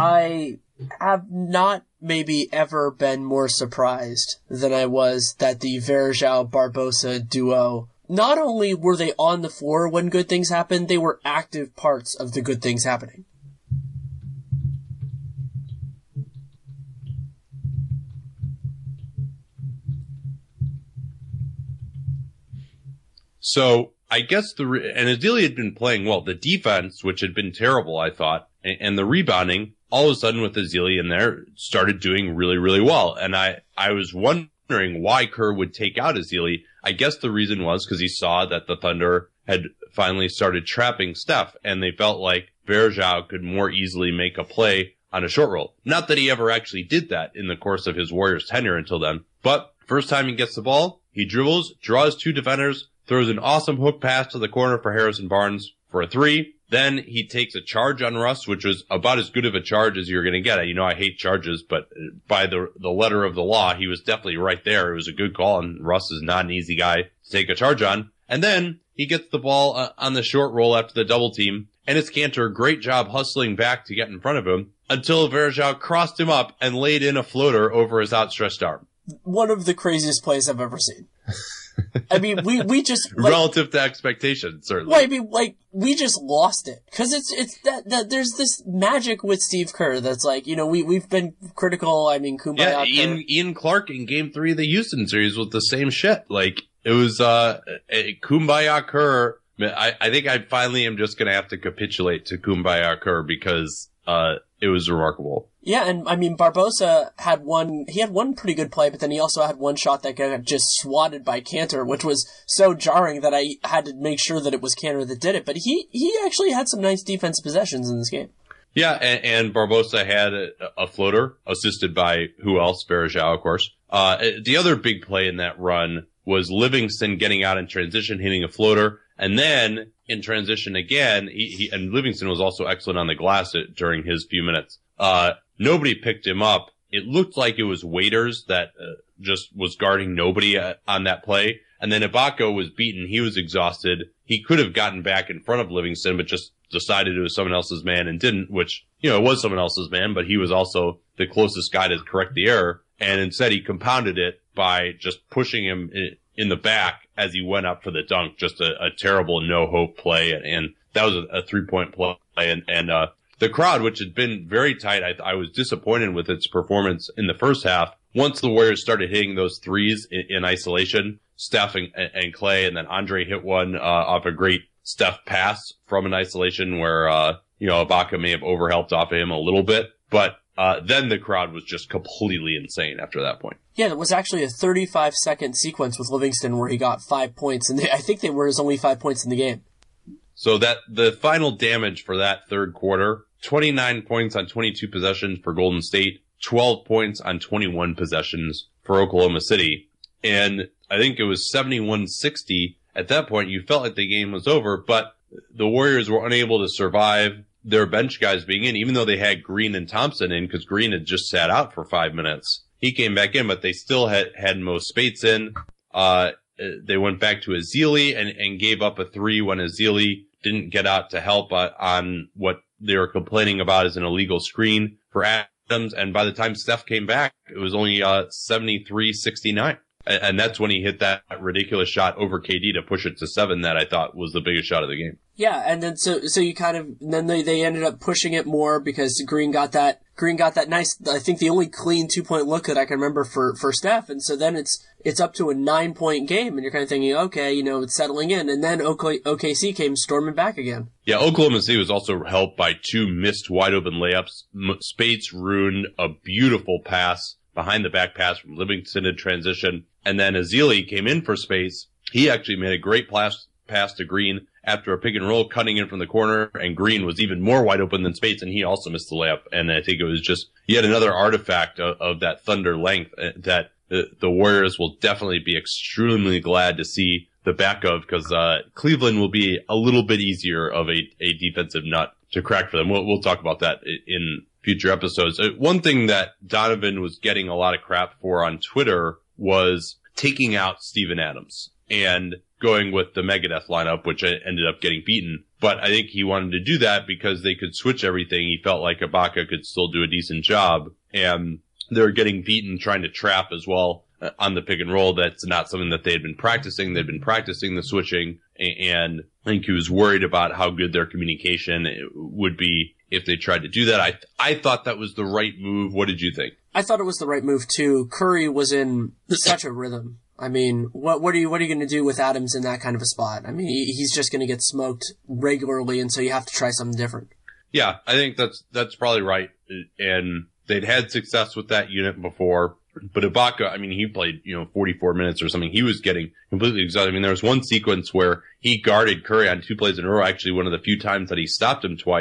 I have not maybe ever been more surprised than I was that the Varejao-Barbosa duo, not only were they on the floor when good things happened, they were active parts of the good things happening. So I guess and Ezeli had been playing well. The defense, which had been terrible, I thought, and the rebounding, all of a sudden with Ezeli in there, started doing really, really well. And I was wondering why Kerr would take out Ezeli. I guess the reason was because he saw that the Thunder had finally started trapping Steph, and they felt like Varejao could more easily make a play on a short roll. Not that he ever actually did that in the course of his Warriors tenure until then, but first time he gets the ball, he dribbles, draws 2 defenders, throws an awesome hook pass to the corner for Harrison Barnes for a 3. Then he takes a charge on Russ, which was about as good of a charge as you're going to get. I hate charges, but by the letter of the law, he was definitely right there. It was a good call, and Russ is not an easy guy to take a charge on. And then he gets the ball on the short roll after the double team, and it's Kanter. Great job hustling back to get in front of him until Varejao crossed him up and laid in a floater over his outstretched arm. One of the craziest plays I've ever seen. I mean, we just relative to expectations, certainly. Well, I mean, we just lost it because it's that there's this magic with Steve Kerr that's we've been critical. I mean, Kumbaya. Yeah, Ian Clark in Game 3 of the Houston series with the same shit. It was Kumbaya Kerr. I think I finally am just gonna have to capitulate to Kumbaya Kerr because it was remarkable. Yeah, and I mean, Barbosa had one pretty good play, but then he also had one shot that got just swatted by Kanter, which was so jarring that I had to make sure that it was Kanter that did it. But he actually had some nice defensive possessions in this game. Yeah, and Barbosa had a floater assisted by who else? Varejao, of course. The other big play in that run was Livingston getting out in transition, hitting a floater, and then in transition again, and Livingston was also excellent on the glass during his few minutes. Nobody picked him up. It looked like it was Waiters that just was guarding nobody on that play. And then Ibaka was beaten. He was exhausted. He could have gotten back in front of Livingston, but just decided it was someone else's man and didn't, which, it was someone else's man, but he was also the closest guy to correct the error. And instead he compounded it by just pushing him in the back as he went up for the dunk. Just a terrible no-hope play. And that was a 3-point play. And the crowd, which had been very tight, I was disappointed with its performance in the first half. Once the Warriors started hitting those threes in isolation, Steph and Clay, and then Andre hit one off a great Steph pass from an isolation where Ibaka may have overhelped off of him a little bit. But then the crowd was just completely insane after that point. Yeah, it was actually a 35-second sequence with Livingston where he got 5 points, and I think they were his only 5 points in the game. So that the final damage for that third quarter, 29 points on 22 possessions for Golden State, 12 points on 21 possessions for Oklahoma City. And I think it was 71-60. At that point, you felt like the game was over, but the Warriors were unable to survive their bench guys being in, even though they had Green and Thompson in, because Green had just sat out for 5 minutes. He came back in, but they still had Mo Spates in. They went back to Ezeli and gave up a 3 when Ezeli didn't get out to help on what they were complaining about as an illegal screen for Adams. And by the time Steph came back, it was only 73-69. And that's when he hit that ridiculous shot over KD to push it to 7 that I thought was the biggest shot of the game. Yeah, and then so you kind of then they ended up pushing it more because Green got that nice, I think the only clean 2-point look that I can remember for Steph, and so then it's up to a 9-point game, and you're kind of thinking, okay, it's settling in, and then OKC came storming back again. Yeah, Oklahoma City was also helped by 2 missed wide open layups. Spates ruined a beautiful pass, behind the back pass from Livingston in transition, and then Ezeli came in for Spates. He actually made a great pass to Green after a pick and roll, cutting in from the corner, and Green was even more wide open than Spates, and he also missed the layup. And I think it was just yet another artifact of that Thunder length that the Warriors will definitely be extremely glad to see the back of, because Cleveland will be a little bit easier of a defensive nut to crack for them. We'll talk about that in future episodes. One thing that Donovan was getting a lot of crap for on Twitter was taking out Steven Adams and going with the Megadeth lineup, which ended up getting beaten. But I think he wanted to do that because they could switch everything. He felt like Ibaka could still do a decent job, and they were getting beaten trying to trap as well on the pick and roll. That's not something that they had been practicing. They'd been practicing the switching, and I think he was worried about how good their communication would be if they tried to do that. I thought that was the right move. What did you think? I thought it was the right move too. Curry was in such a rhythm. I mean, what are you going to do with Adams in that kind of a spot? I mean, he's just going to get smoked regularly, and so you have to try something different. Yeah, I think that's probably right. And they'd had success with that unit before. But Ibaka, I mean, he played, 44 minutes or something. He was getting completely exhausted. I mean, there was one sequence where he guarded Curry on 2 plays in a row, actually one of the few times that he stopped him twice.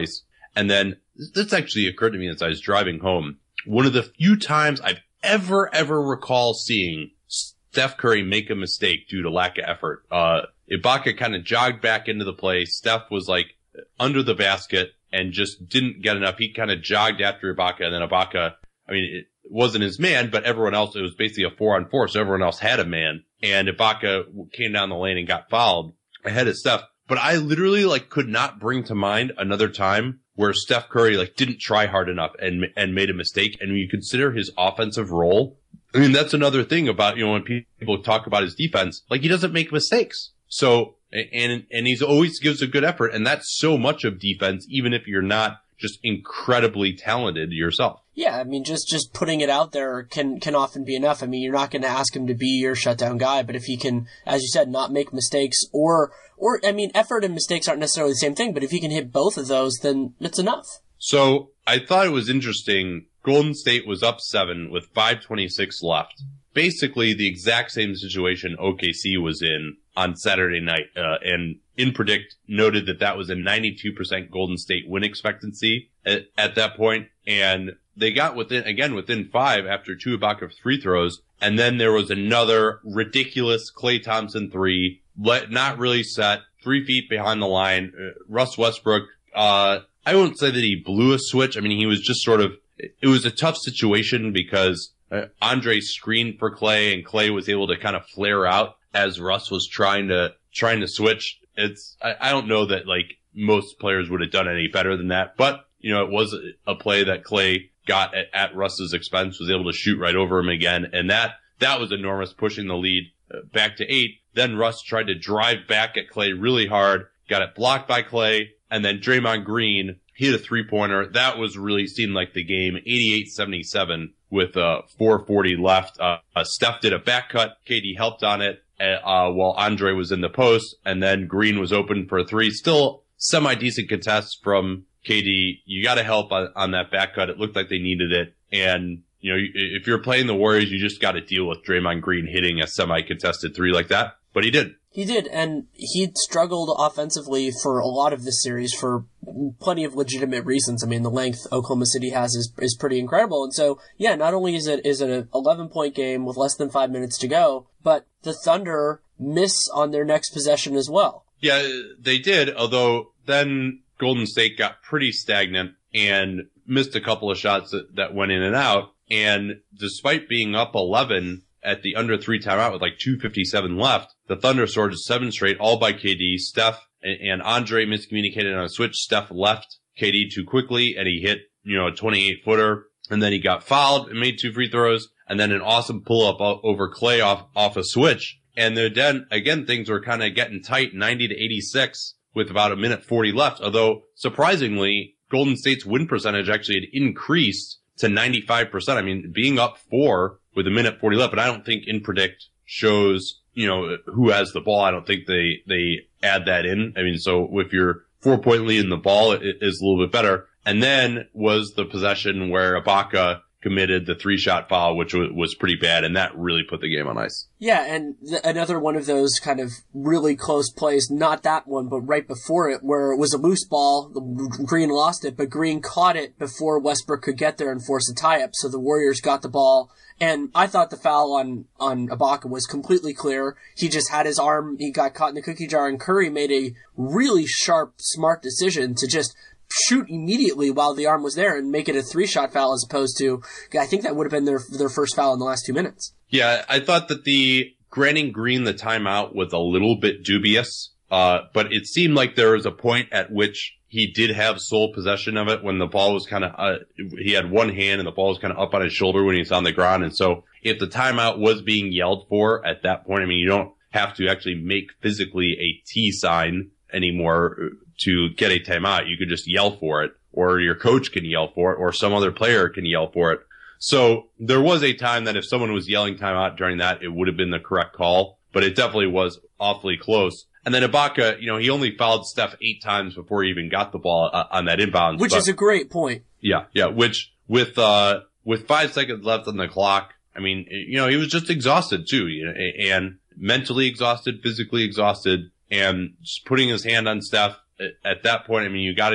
And then this actually occurred to me as I was driving home. One of the few times I've ever recall seeing Steph Curry make a mistake due to lack of effort. Ibaka kind of jogged back into the play. Steph was like under the basket and just didn't get enough. He kind of jogged after Ibaka, and then Ibaka, I mean, it wasn't his man, but everyone else, it was basically a 4-on-4, so everyone else had a man. And Ibaka came down the lane and got fouled ahead of Steph. But I literally could not bring to mind another time where Steph Curry didn't try hard enough and made a mistake. And when you consider his offensive role, I mean, that's another thing about, when people talk about his defense, he doesn't make mistakes. So, and he's always gives a good effort. And that's so much of defense, even if you're not just incredibly talented yourself. Yeah, I mean, just putting it out there can often be enough. I mean, you're not going to ask him to be your shutdown guy, but if he can, as you said, not make mistakes or I mean, effort and mistakes aren't necessarily the same thing, but if he can hit both of those, then it's enough. So I thought it was interesting. Golden State was up 7 with 5:26 left. Basically the exact same situation OKC was in on Saturday night. And InPredict noted that was a 92% Golden State win expectancy at that point. And they got within 5 after 2 Ibaka free throws. And then there was another ridiculous Klay Thompson 3, not really set, 3 feet behind the line. Russ Westbrook, I won't say that he blew a switch. I mean, he was just it was a tough situation because Andre screened for Klay, and Klay was able to kind of flare out as Russ was trying to switch. I don't know that most players would have done any better than that, but it was a play that Klay got at Russ's expense, was able to shoot right over him again. And that was enormous, pushing the lead back to 8. Then Russ tried to drive back at Klay really hard, got it blocked by Klay, and then Draymond Green hit a 3-pointer. That was really seemed like the game, 88-77 with 4:40 left. Steph did a back cut. KD helped on it while Andre was in the post, and then Green was open for a 3. Still semi-decent contest from KD. You got to help on that back cut. It looked like they needed it. And, if you're playing the Warriors, you just got to deal with Draymond Green hitting a semi-contested 3 like that. But he did. He did, and he struggled offensively for a lot of this series for plenty of legitimate reasons. I mean, the length Oklahoma City has is pretty incredible. And so, yeah, not only is it an 11-point game with less than 5 minutes to go, but the Thunder miss on their next possession as well. Yeah, they did, although then Golden State got pretty stagnant and missed a couple of shots that went in and out. And despite being up 11 at the under 3 timeout with 2:57 left, the Thunder scored 7 straight, all by KD. Steph and Andre miscommunicated on a switch. Steph left KD too quickly, and he hit, a 28-footer. And then he got fouled and made 2 free throws, and then an awesome pull-up over Klay off a switch. And then, again, things were kind of getting tight, 90-86, with about 1:40 left. Although, surprisingly, Golden State's win percentage actually had increased to 95%. I mean, being up 4 with 1:40 left, but I don't think InPredict shows, who has the ball. I don't think they add that in. I mean, so if you're 4-point lead in the ball, it is a little bit better. And then was the possession where Ibaka committed the 3-shot foul, which was pretty bad, and that really put the game on ice. Yeah, and another one of those kind of really close plays, not that one, but right before it, where it was a loose ball, Green lost it, but Green caught it before Westbrook could get there and force a tie-up, so the Warriors got the ball. And I thought the foul on Ibaka was completely clear. He just had his arm, he got caught in the cookie jar, and Curry made a really sharp, smart decision to just shoot immediately while the arm was there and make it a 3-shot foul as opposed to, I think that would have been their first foul in the last 2 minutes. Yeah, I thought that the granting Green the timeout was a little bit dubious, but it seemed like there was a point at which he did have sole possession of it when the ball was kind of, he had one hand and the ball was kind of up on his shoulder when he was on the ground. And so if the timeout was being yelled for at that point, I mean, you don't have to actually make physically a T sign anymore to get a timeout. You could just yell for it, or your coach can yell for it, or some other player can yell for it. So there was a time that if someone was yelling timeout during that, it would have been the correct call, but it definitely was awfully close. And then Ibaka, he only fouled Steph 8 times before he even got the ball on that inbound. Which is a great point. Yeah. Which with 5 seconds left on the clock, I mean, he was just exhausted too, and mentally exhausted, physically exhausted, and just putting his hand on Steph at that point. I mean, you got to just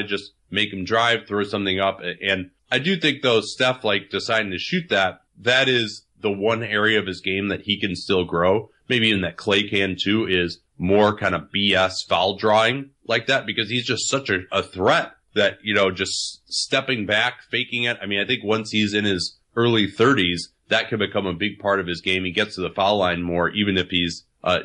make him drive, throw something up. And I do think, though, Steph, like, deciding to shoot that is the one area of his game that he can still grow. Maybe even that Clay can, too, is more kind of BS foul drawing like that, because he's just such a threat that, just stepping back, faking it. I mean, I think once he's in his early 30s, that could become a big part of his game. He gets to the foul line more, even if he's,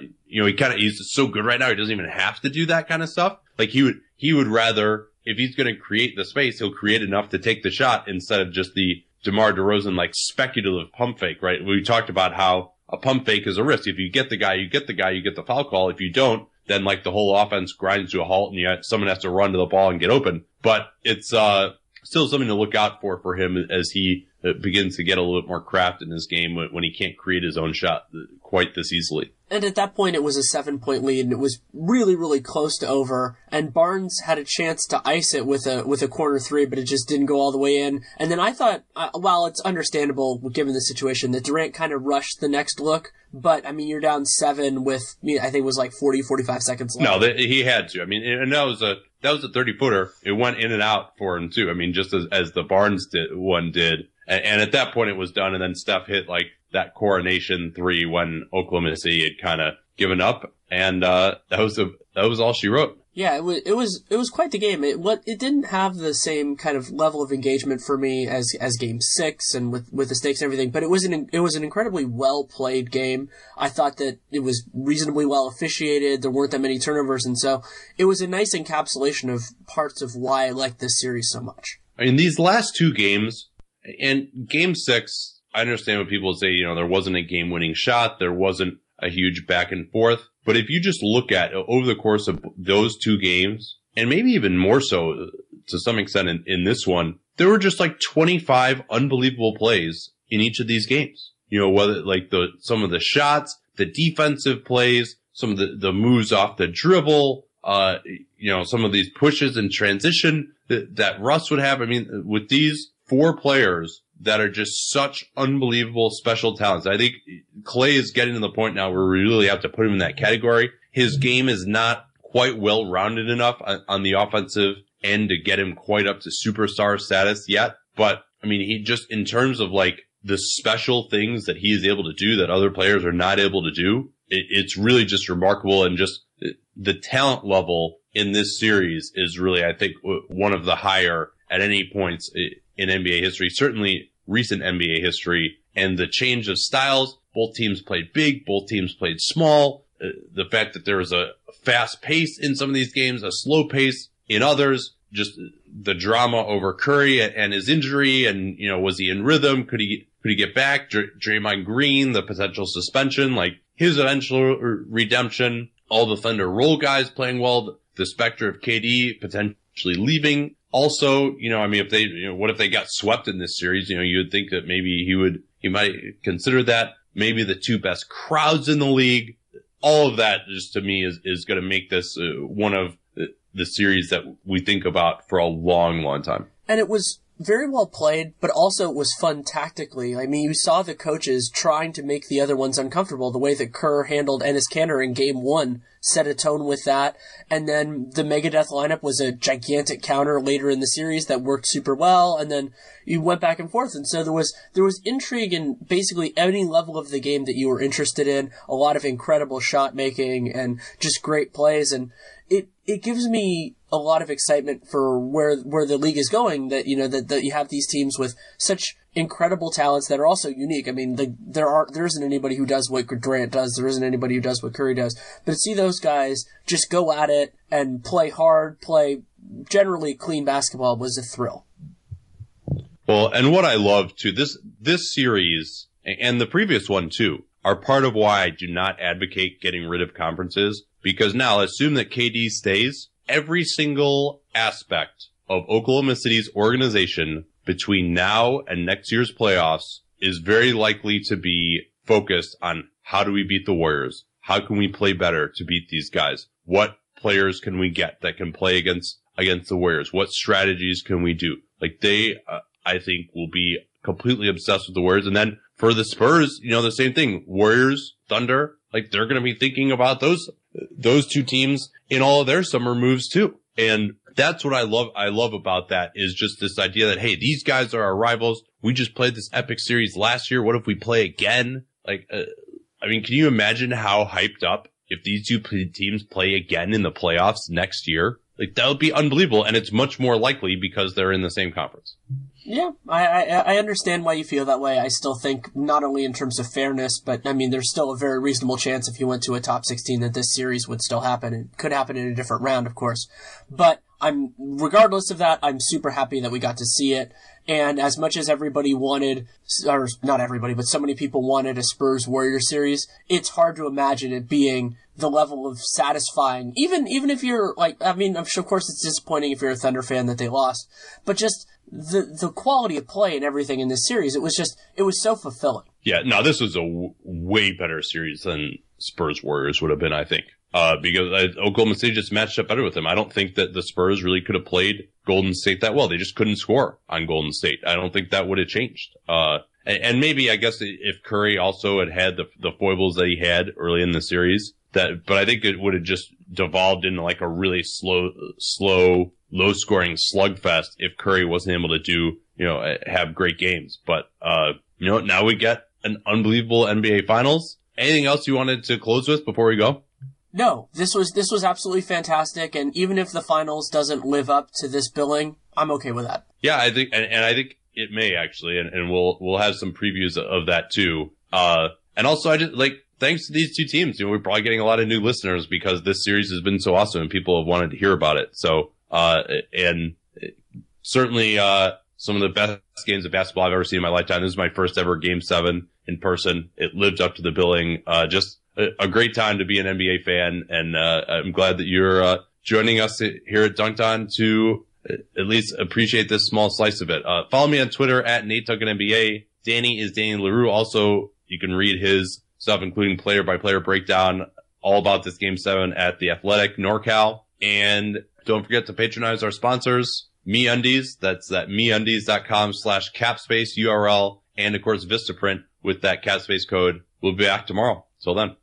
he's so good right now, he doesn't even have to do that kind of stuff. Like, he would rather, if he's going to create the space, he'll create enough to take the shot instead of just the DeMar DeRozan, like, speculative pump fake, right? We talked about how a pump fake is a risk. If you get the guy, you get the foul call. If you don't, then, like, the whole offense grinds to a halt and someone has to run to the ball and get open. But it's, still something to look out for him as he begins to get a little bit more craft in his game when he can't create his own shot quite this easily. And at that point, it was a 7-point lead, and it was really, really close to over. And Barnes had a chance to ice it with a corner three, but it just didn't go all the way in. And then I thought, while it's understandable given the situation, that Durant kind of rushed the next look. But, I mean, you're down 7 with, I think it was like 40, 45 seconds left. No, he had to. I mean, and that was a 30-footer. It went in and out for him, too. I mean, just as the Barnes one did. And at that point, it was done. And then Steph hit, like, that coronation three when Oklahoma City had kind of given up. And that was all she wrote. Yeah, it was quite the game. It didn't have the same kind of level of engagement for me as Game 6 and with the stakes and everything, but it was an incredibly well played game. I thought that it was reasonably well officiated. There weren't that many turnovers, and so it was a nice encapsulation of parts of why I like this series so much. In these last two games, and Game 6, I understand when people say, there wasn't a game-winning shot, there wasn't a huge back and forth. But if you just look at over the course of those two games, and maybe even more so to some extent in this one, there were just like 25 unbelievable plays in each of these games. Whether like some of the shots, the defensive plays, some of the moves off the dribble, some of these pushes in transition that Russ would have. I mean, with these 4 players that are just such unbelievable special talents. I think Clay is getting to the point now where we really have to put him in that category. His game is not quite well-rounded enough on the offensive end to get him quite up to superstar status yet. But, I mean, he just, in terms of like the special things that he is able to do that other players are not able to do, it's really just remarkable. And just the talent level in this series is really, I think, one of the higher at any points in NBA history, certainly recent NBA history. And the change of styles, both teams played big, both teams played small. The fact that there was a fast pace in some of these games, a slow pace in others, just the drama over Curry and his injury, and was he in rhythm? Could he get back? Draymond Green, the potential suspension, like his eventual redemption. All the Thunder role guys playing well. The specter of KD potentially leaving. Also, I mean, if they, what if they got swept in this series? You'd think that maybe he might consider that. Maybe the 2 best crowds in the league. All of that just to me is going to make this one of the series that we think about for a long, long time. And it was very well played, but also it was fun tactically. I mean, you saw the coaches trying to make the other ones uncomfortable. The way that Kerr handled Enes Kanter in Game 1 set a tone with that. And then the Megadeth lineup was a gigantic counter later in the series that worked super well. And then you went back and forth. And so there was intrigue in basically any level of the game that you were interested in. A lot of incredible shot making and just great plays. And it gives me a lot of excitement for where the league is going, that you have these teams with such incredible talents that are also unique. I mean, there isn't anybody who does what Durant does. There isn't anybody who does what Curry does. But to see those guys just go at it and play hard, play generally clean basketball was a thrill. Well, and what I love too, this series and the previous one too, are part of why I do not advocate getting rid of conferences. Because now, assume that KD stays, every single aspect of Oklahoma City's organization between now and next year's playoffs is very likely to be focused on how do we beat the Warriors? How can we play better to beat these guys? What players can we get that can play against the Warriors? What strategies can we do? Like they, I think, will be completely obsessed with the Warriors. And then for the Spurs, the same thing. Warriors, Thunder, like they're going to be thinking about those two teams in all of their summer moves too. And That's what I love about that is just this idea that, hey, these guys are our rivals. We just played this epic series last year. What if we play again? Like, I mean, can you imagine how hyped up if these two teams play again in the playoffs next year? Like, that would be unbelievable. And it's much more likely because they're in the same conference. Yeah, I understand why you feel that way. I still think not only in terms of fairness, but I mean, there's still a very reasonable chance if you went to a top 16 that this series would still happen. It could happen in a different round, of course. But regardless of that, I'm super happy that we got to see it. And as much as everybody wanted, or not everybody, but so many people wanted a Spurs-Warriors series, it's hard to imagine it being the level of satisfying, even if you're like, I mean, of course it's disappointing if you're a Thunder fan that they lost, but just the quality of play and everything in this series, it was so fulfilling. Yeah, no, this was a way better series than Spurs-Warriors would have been, I think. Because Oklahoma City just matched up better with them. I don't think that the Spurs really could have played Golden State that well. They just couldn't score on Golden State. I don't think that would have changed. And maybe, I guess, if Curry also had the foibles that he had early in the series, but I think it would have just devolved into like a really slow, low-scoring slugfest if Curry wasn't able to have great games. But, now we get an unbelievable NBA Finals. Anything else you wanted to close with before we go? No, this was absolutely fantastic, and even if the finals doesn't live up to this billing, I'm okay with that. Yeah, I think, and I think it may actually, and we'll have some previews of that too. And also, I just thanks to these two teams, we're probably getting a lot of new listeners because this series has been so awesome and people have wanted to hear about it. So, and certainly, some of the best games of basketball I've ever seen in my lifetime. This is my first ever Game 7 in person. It lived up to the billing. Just a great time to be an NBA fan, and I'm glad that you're joining us here at Dunked On to at least appreciate this small slice of it. Follow me on Twitter at NateDuncanNBA. Danny is Danny LaRue. Also, you can read his stuff, including player-by-player breakdown, all about this Game 7 at The Athletic NorCal. And don't forget to patronize our sponsors, MeUndies. That's at MeUndies.com/capspace URL. And, of course, Vistaprint with that capspace code. We'll be back tomorrow. Till then.